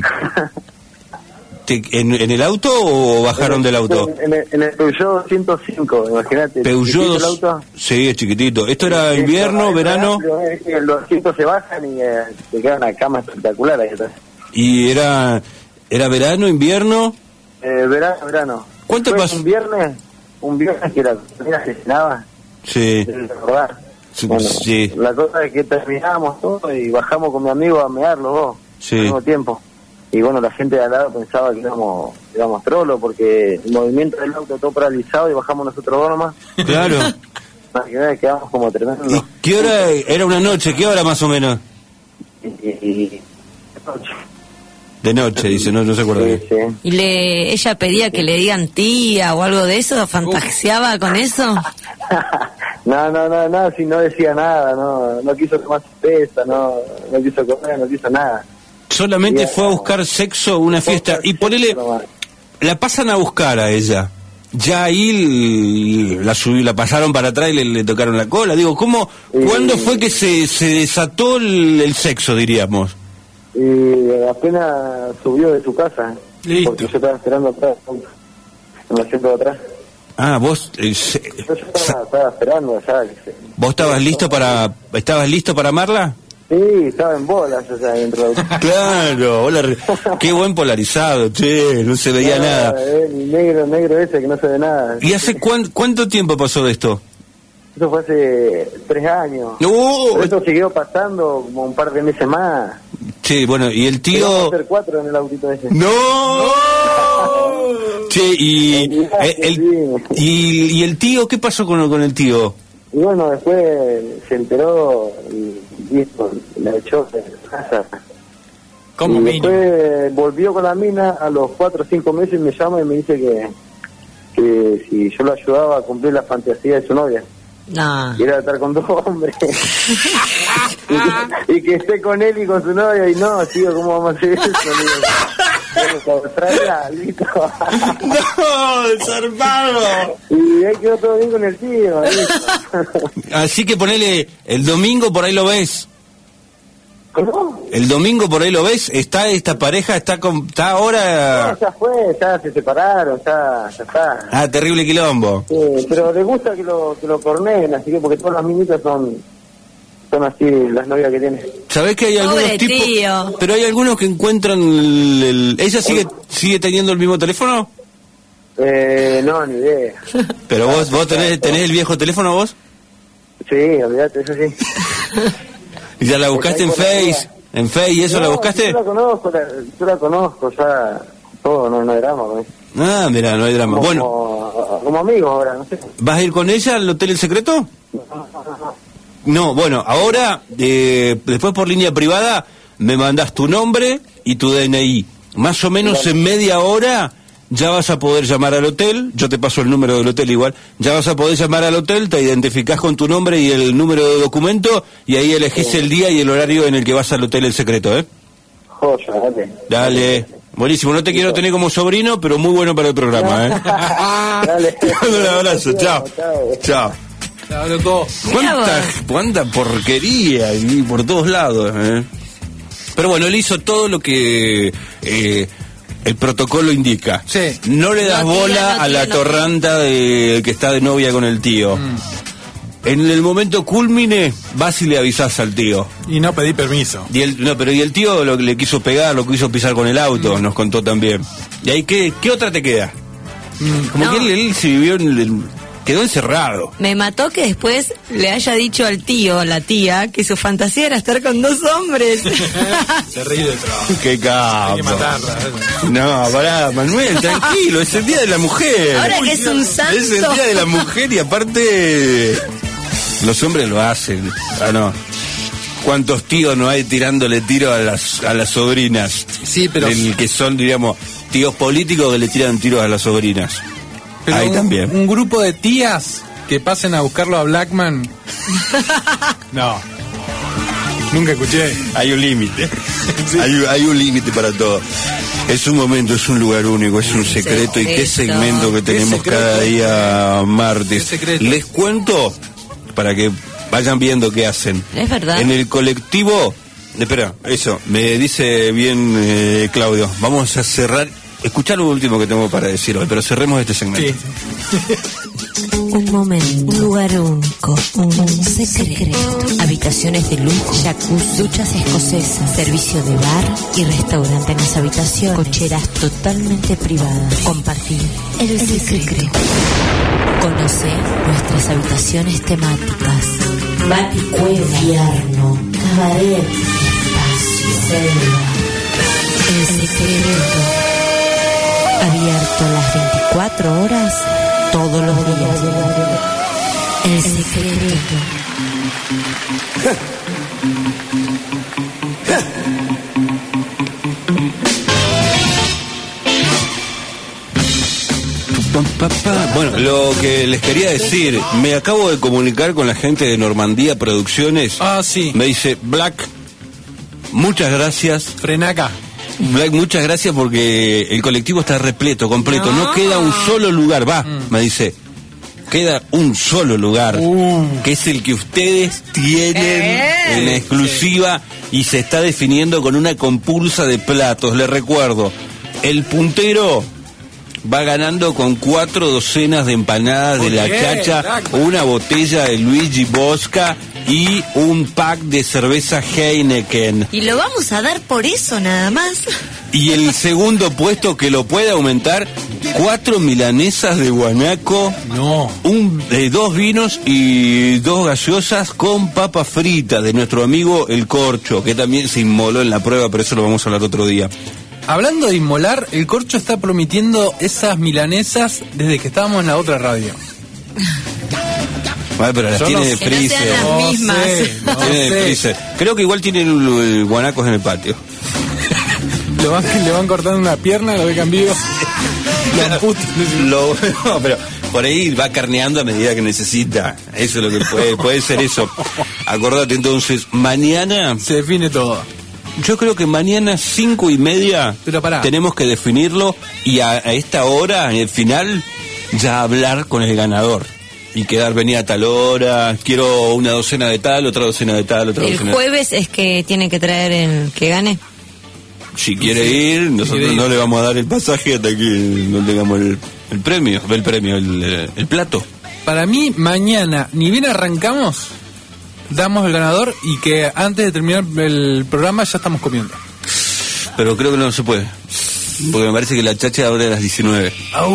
en el auto o bajaron del auto? En el Peugeot 105, imagínate. Peugeot, el auto. Sí, es chiquitito. ¿Esto era invierno, verano? Los asientos se bajan y te queda una cama espectacular ahí atrás. ¿Y era verano, invierno? Verano. ¿Cuánto pasó? Un viernes que la costanera se llenaba. Sí. De recordar. Bueno, sí. La cosa es que terminamos todo y bajamos con mi amigo a mearlo vos. Sí. Al mismo tiempo. Y bueno, la gente de al lado pensaba que éramos trolos porque el movimiento del auto todo paralizado y bajamos nosotros dos nomás. Claro. Más que nada quedamos como tremendos. ¿Y qué hora era? Una noche, ¿qué hora más o menos? De noche, dice, no se acuerda bien. Sí. ¿Y ella pedía que le digan tía o algo de eso? ¿Fantaseaba con eso? No, si no decía nada, no quiso tomar cerveza, no quiso comer, no quiso nada. Solamente fue a buscar sexo, una fiesta, y ponele, la pasan a buscar a ella. Ya ahí la pasaron para atrás y le tocaron la cola. Digo, ¿cuándo fue que se desató el sexo, diríamos? Apenas subió de su casa. Listo. Porque yo estaba esperando atrás, en el asiento de atrás. Ah, vos... Yo estaba esperando ya. ¿Vos estabas listo para amarla? Sí, estaba en bolas, o sea, dentro del... Claro, hola, qué buen polarizado, che, no se veía nada. El negro ese que no se ve nada. ¿Y hace cuánto tiempo pasó de esto? Eso fue hace 3 años. Pero eso siguió pasando como un par de meses más. Sí, bueno, y el tío... Vamos a hacer 4 en el autito ese. ¡No! Che, y el tío, ¿qué pasó con el tío? Y bueno, después se enteró y esto, la echó de casa. ¿Cómo, y después volvió con la mina a los 4 o 5 meses y me llama y me dice que si yo lo ayudaba a cumplir la fantasía de su novia. No. Y era estar con 2 hombres. y que esté con él y con su novia. Y no, tío, ¿cómo vamos a hacer eso? Listo. ¡No, desarmado! Y ahí quedó todo bien con el tío. Así que ponele, el domingo por ahí lo ves. ¿Cómo? El domingo por ahí lo ves, está esta pareja, está ahora... No, ya fue, ya se separaron, ya está. Ah, terrible quilombo. Sí, pero les gusta que lo corneen, así que porque todas las minitas son así las novias que tienen. ¿Sabés que hay algunos tipos? Tío. Pero hay algunos que encuentran ¿Ella sigue teniendo el mismo teléfono? No, ni idea. ¿Pero vos tenés el viejo teléfono vos? Sí, olvidate, eso sí. ¿Y ya la buscaste en Face? ¿En Face y eso la buscaste? Yo la conozco, ya todo, no hay drama con eso. Ah, mira, no hay drama. Como amigos ahora, no sé. ¿Vas a ir con ella al Hotel El Secreto? No, bueno, ahora, después por línea privada, me mandás tu nombre y tu DNI. Más o menos en media hora ya vas a poder llamar al hotel, yo te paso el número del hotel igual, ya vas a poder llamar al hotel, te identificás con tu nombre y el número de documento, y ahí elegís el día y el horario en el que vas al Hotel El Secreto, ¿eh? Joya, dale. Dale. Buenísimo, no te quiero tener como sobrino, pero muy bueno para el programa, ¿eh? Dale. Te mando un abrazo, chao. Chao. ¿Cuánta porquería y por todos lados, ¿eh? Pero bueno, él hizo todo lo que el protocolo indica. Sí. No le das bola a la torranta de que está de novia con el tío. En el momento cúlmine, vas y le avisás al tío. Y no pedí permiso. Y el tío le quiso pegar, lo quiso pisar con el auto, nos contó también. ¿Y ahí qué otra te queda? Como que él se vivió quedó encerrado. Me mató que después le haya dicho al tío o la tía que su fantasía era estar con 2 hombres. Se ríe de trabajo. Qué capo. Hay que matarla. No, pará, Manuel, tranquilo, es el Día de la Mujer. Ahora que es un santo. Es el Día de la Mujer y aparte los hombres lo hacen. Ah, no. ¿Cuántos tíos no hay tirándole tiro a las sobrinas? Sí, pero... Que son, diríamos, tíos políticos que le tiran tiros a las sobrinas. Pero ahí también. Un grupo de tías que pasen a buscarlo a Blackman. No. Nunca escuché. Hay un límite. Sí. Hay un límite para todo. Es un momento, es un lugar único, es un secreto. Y qué segmento que tenemos cada día martes. Les cuento para que vayan viendo qué hacen. Es verdad. En el colectivo... Espera, eso, me dice bien Claudio. Vamos a cerrar... Escuchar lo último que tengo para decir hoy, pero cerremos este segmento. Sí. Un momento, un lugar único, un secreto. Habitaciones de lujo, jacuzzi, duchas escocesas, servicio de bar y restaurante en las habitaciones, cocheras totalmente privadas. Compartir el secreto. Conoce nuestras habitaciones temáticas. Baticueva, invierno, cabaret, espacio, selva. El secreto. Abierto las 24 horas, todos los días. El secreto. Bueno, lo que les quería decir, me acabo de comunicar con la gente de Normandía Producciones. Ah, sí. Me dice, Black, muchas gracias. Frenaca. Black, muchas gracias porque el colectivo está repleto, completo. No queda un solo lugar, me dice. Queda un solo lugar, que es el que ustedes tienen en exclusiva y se está definiendo con una compulsa de platos. Les recuerdo, el puntero va ganando con 4 docenas de empanadas de la Chacha, una botella de Luigi Bosca y un pack de cerveza Heineken. Y lo vamos a dar por eso nada más. Y el segundo puesto que lo puede aumentar, 4 milanesas de guanaco, 2 vinos y 2 gaseosas con papa frita de nuestro amigo El Corcho, que también se inmoló en la prueba, pero eso lo vamos a hablar otro día. Hablando de inmolar, El Corcho está prometiendo esas milanesas desde que estábamos en la otra radio. Vale, pero las tiene de freezer. No las mismas. Tiene de freezer. Creo que igual tienen guanacos en el patio. Le van cortando una pierna, lo dejan vivo. No, pero por ahí va carneando a medida que necesita. Eso es lo que puede ser eso. Acordate entonces, mañana se define todo. Yo creo que mañana 5:30 tenemos que definirlo y a esta hora, en el final, ya hablar con el ganador. Y quedar, venir a tal hora, quiero una docena de tal, otra docena de tal, otra docena. El jueves es que tiene que traer el que gane. Si quiere ir, nosotros no le vamos a dar el pasaje hasta que no tengamos el plato. Para mí, mañana, ni bien arrancamos, damos el ganador y que antes de terminar el programa ya estamos comiendo. Pero creo que no se puede, porque me parece que la Chacha abre a las 19.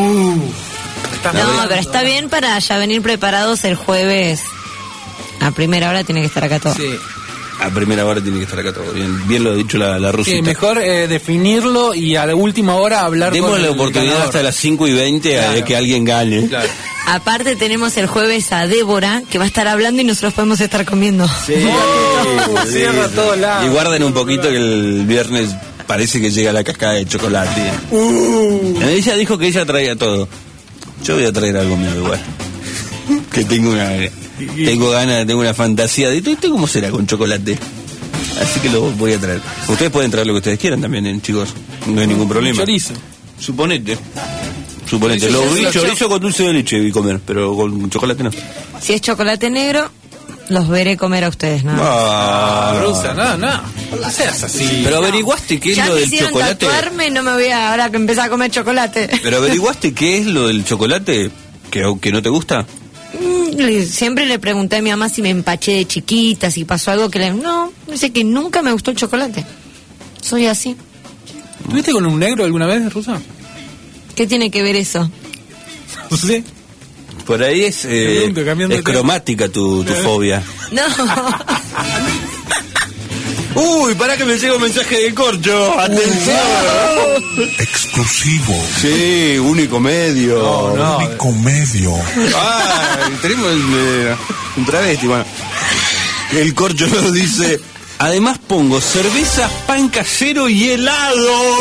No, pero está bien para ya venir preparados el jueves. A primera hora tiene que estar acá todo. Sí. A primera hora tiene que estar acá todo. Bien lo ha dicho la rusita. Sí, mejor definirlo y a la última hora hablar. Demos la oportunidad hasta las 5:20 de que alguien gane. Claro. Aparte tenemos el jueves a Débora, que va a estar hablando y nosotros podemos estar comiendo. Sí, cierra todo lado. Y guarden un poquito que el viernes parece que llega la cascada de chocolate. Ella dijo que ella traía todo. Yo voy a traer algo mío igual. Que tengo ganas, tengo una fantasía de ¿esto cómo será con chocolate? Así que lo voy a traer. Ustedes pueden traer lo que ustedes quieran también, chicos. No hay ningún problema. Chorizo. Suponete. Chorizo con dulce de leche y comer, pero con chocolate no. Si es chocolate negro, los veré comer a ustedes, ¿no? Rusa, no seas así. Pero averiguaste qué es lo del chocolate. Tatuarme, no me voy a ahora que empezar a comer chocolate. Pero averiguaste qué es lo del chocolate que no te gusta. Siempre le pregunté a mi mamá si me empaché de chiquita, si pasó algo que no, dice que nunca me gustó el chocolate. Soy así. ¿Tuviste con un negro alguna vez, Rusa? ¿Qué tiene que ver eso? No sé. Por ahí es cromática tu fobia. No. Uy, pará que me llega un mensaje de Corcho. Atención. Exclusivo. Sí, único medio. Único medio. Tenemos un travesti. Bueno, el Corcho nos dice: además pongo cerveza, pan casero y helado.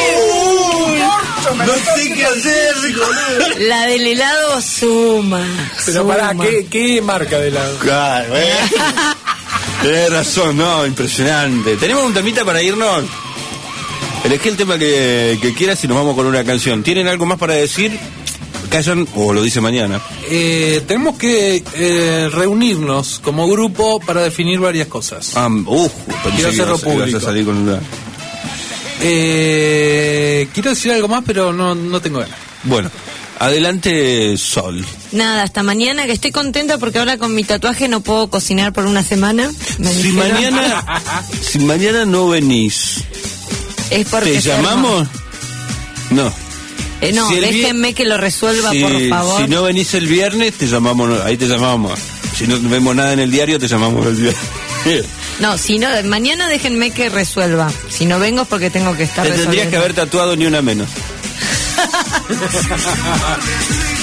No sé qué hacer. La del helado suma. Pero pará, ¿qué marca de helado? Claro, tenés razón, no, impresionante. Tenemos un temita para irnos. Elegí el tema que quieras y nos vamos con una canción. ¿Tienen algo más para decir? ¿Callan o lo dice mañana? Tenemos que reunirnos como grupo para definir varias cosas. Quiero hacerlo público. Salir con una... quiero decir algo más, pero no tengo ganas. Bueno, adelante, Sol. Nada, hasta mañana, que estoy contenta porque ahora con mi tatuaje no puedo cocinar por una semana. Si mañana no venís, ¿es porque ¿te llamamos? No. No, si déjenme que lo resuelva, por favor. Si no venís el viernes, te llamamos, ahí te llamamos. Si no vemos nada en el diario, te llamamos el viernes. No, si no, mañana déjenme que resuelva. Si no vengo es porque tengo que estar resolviendo. Tendrías que haber tatuado ni una menos.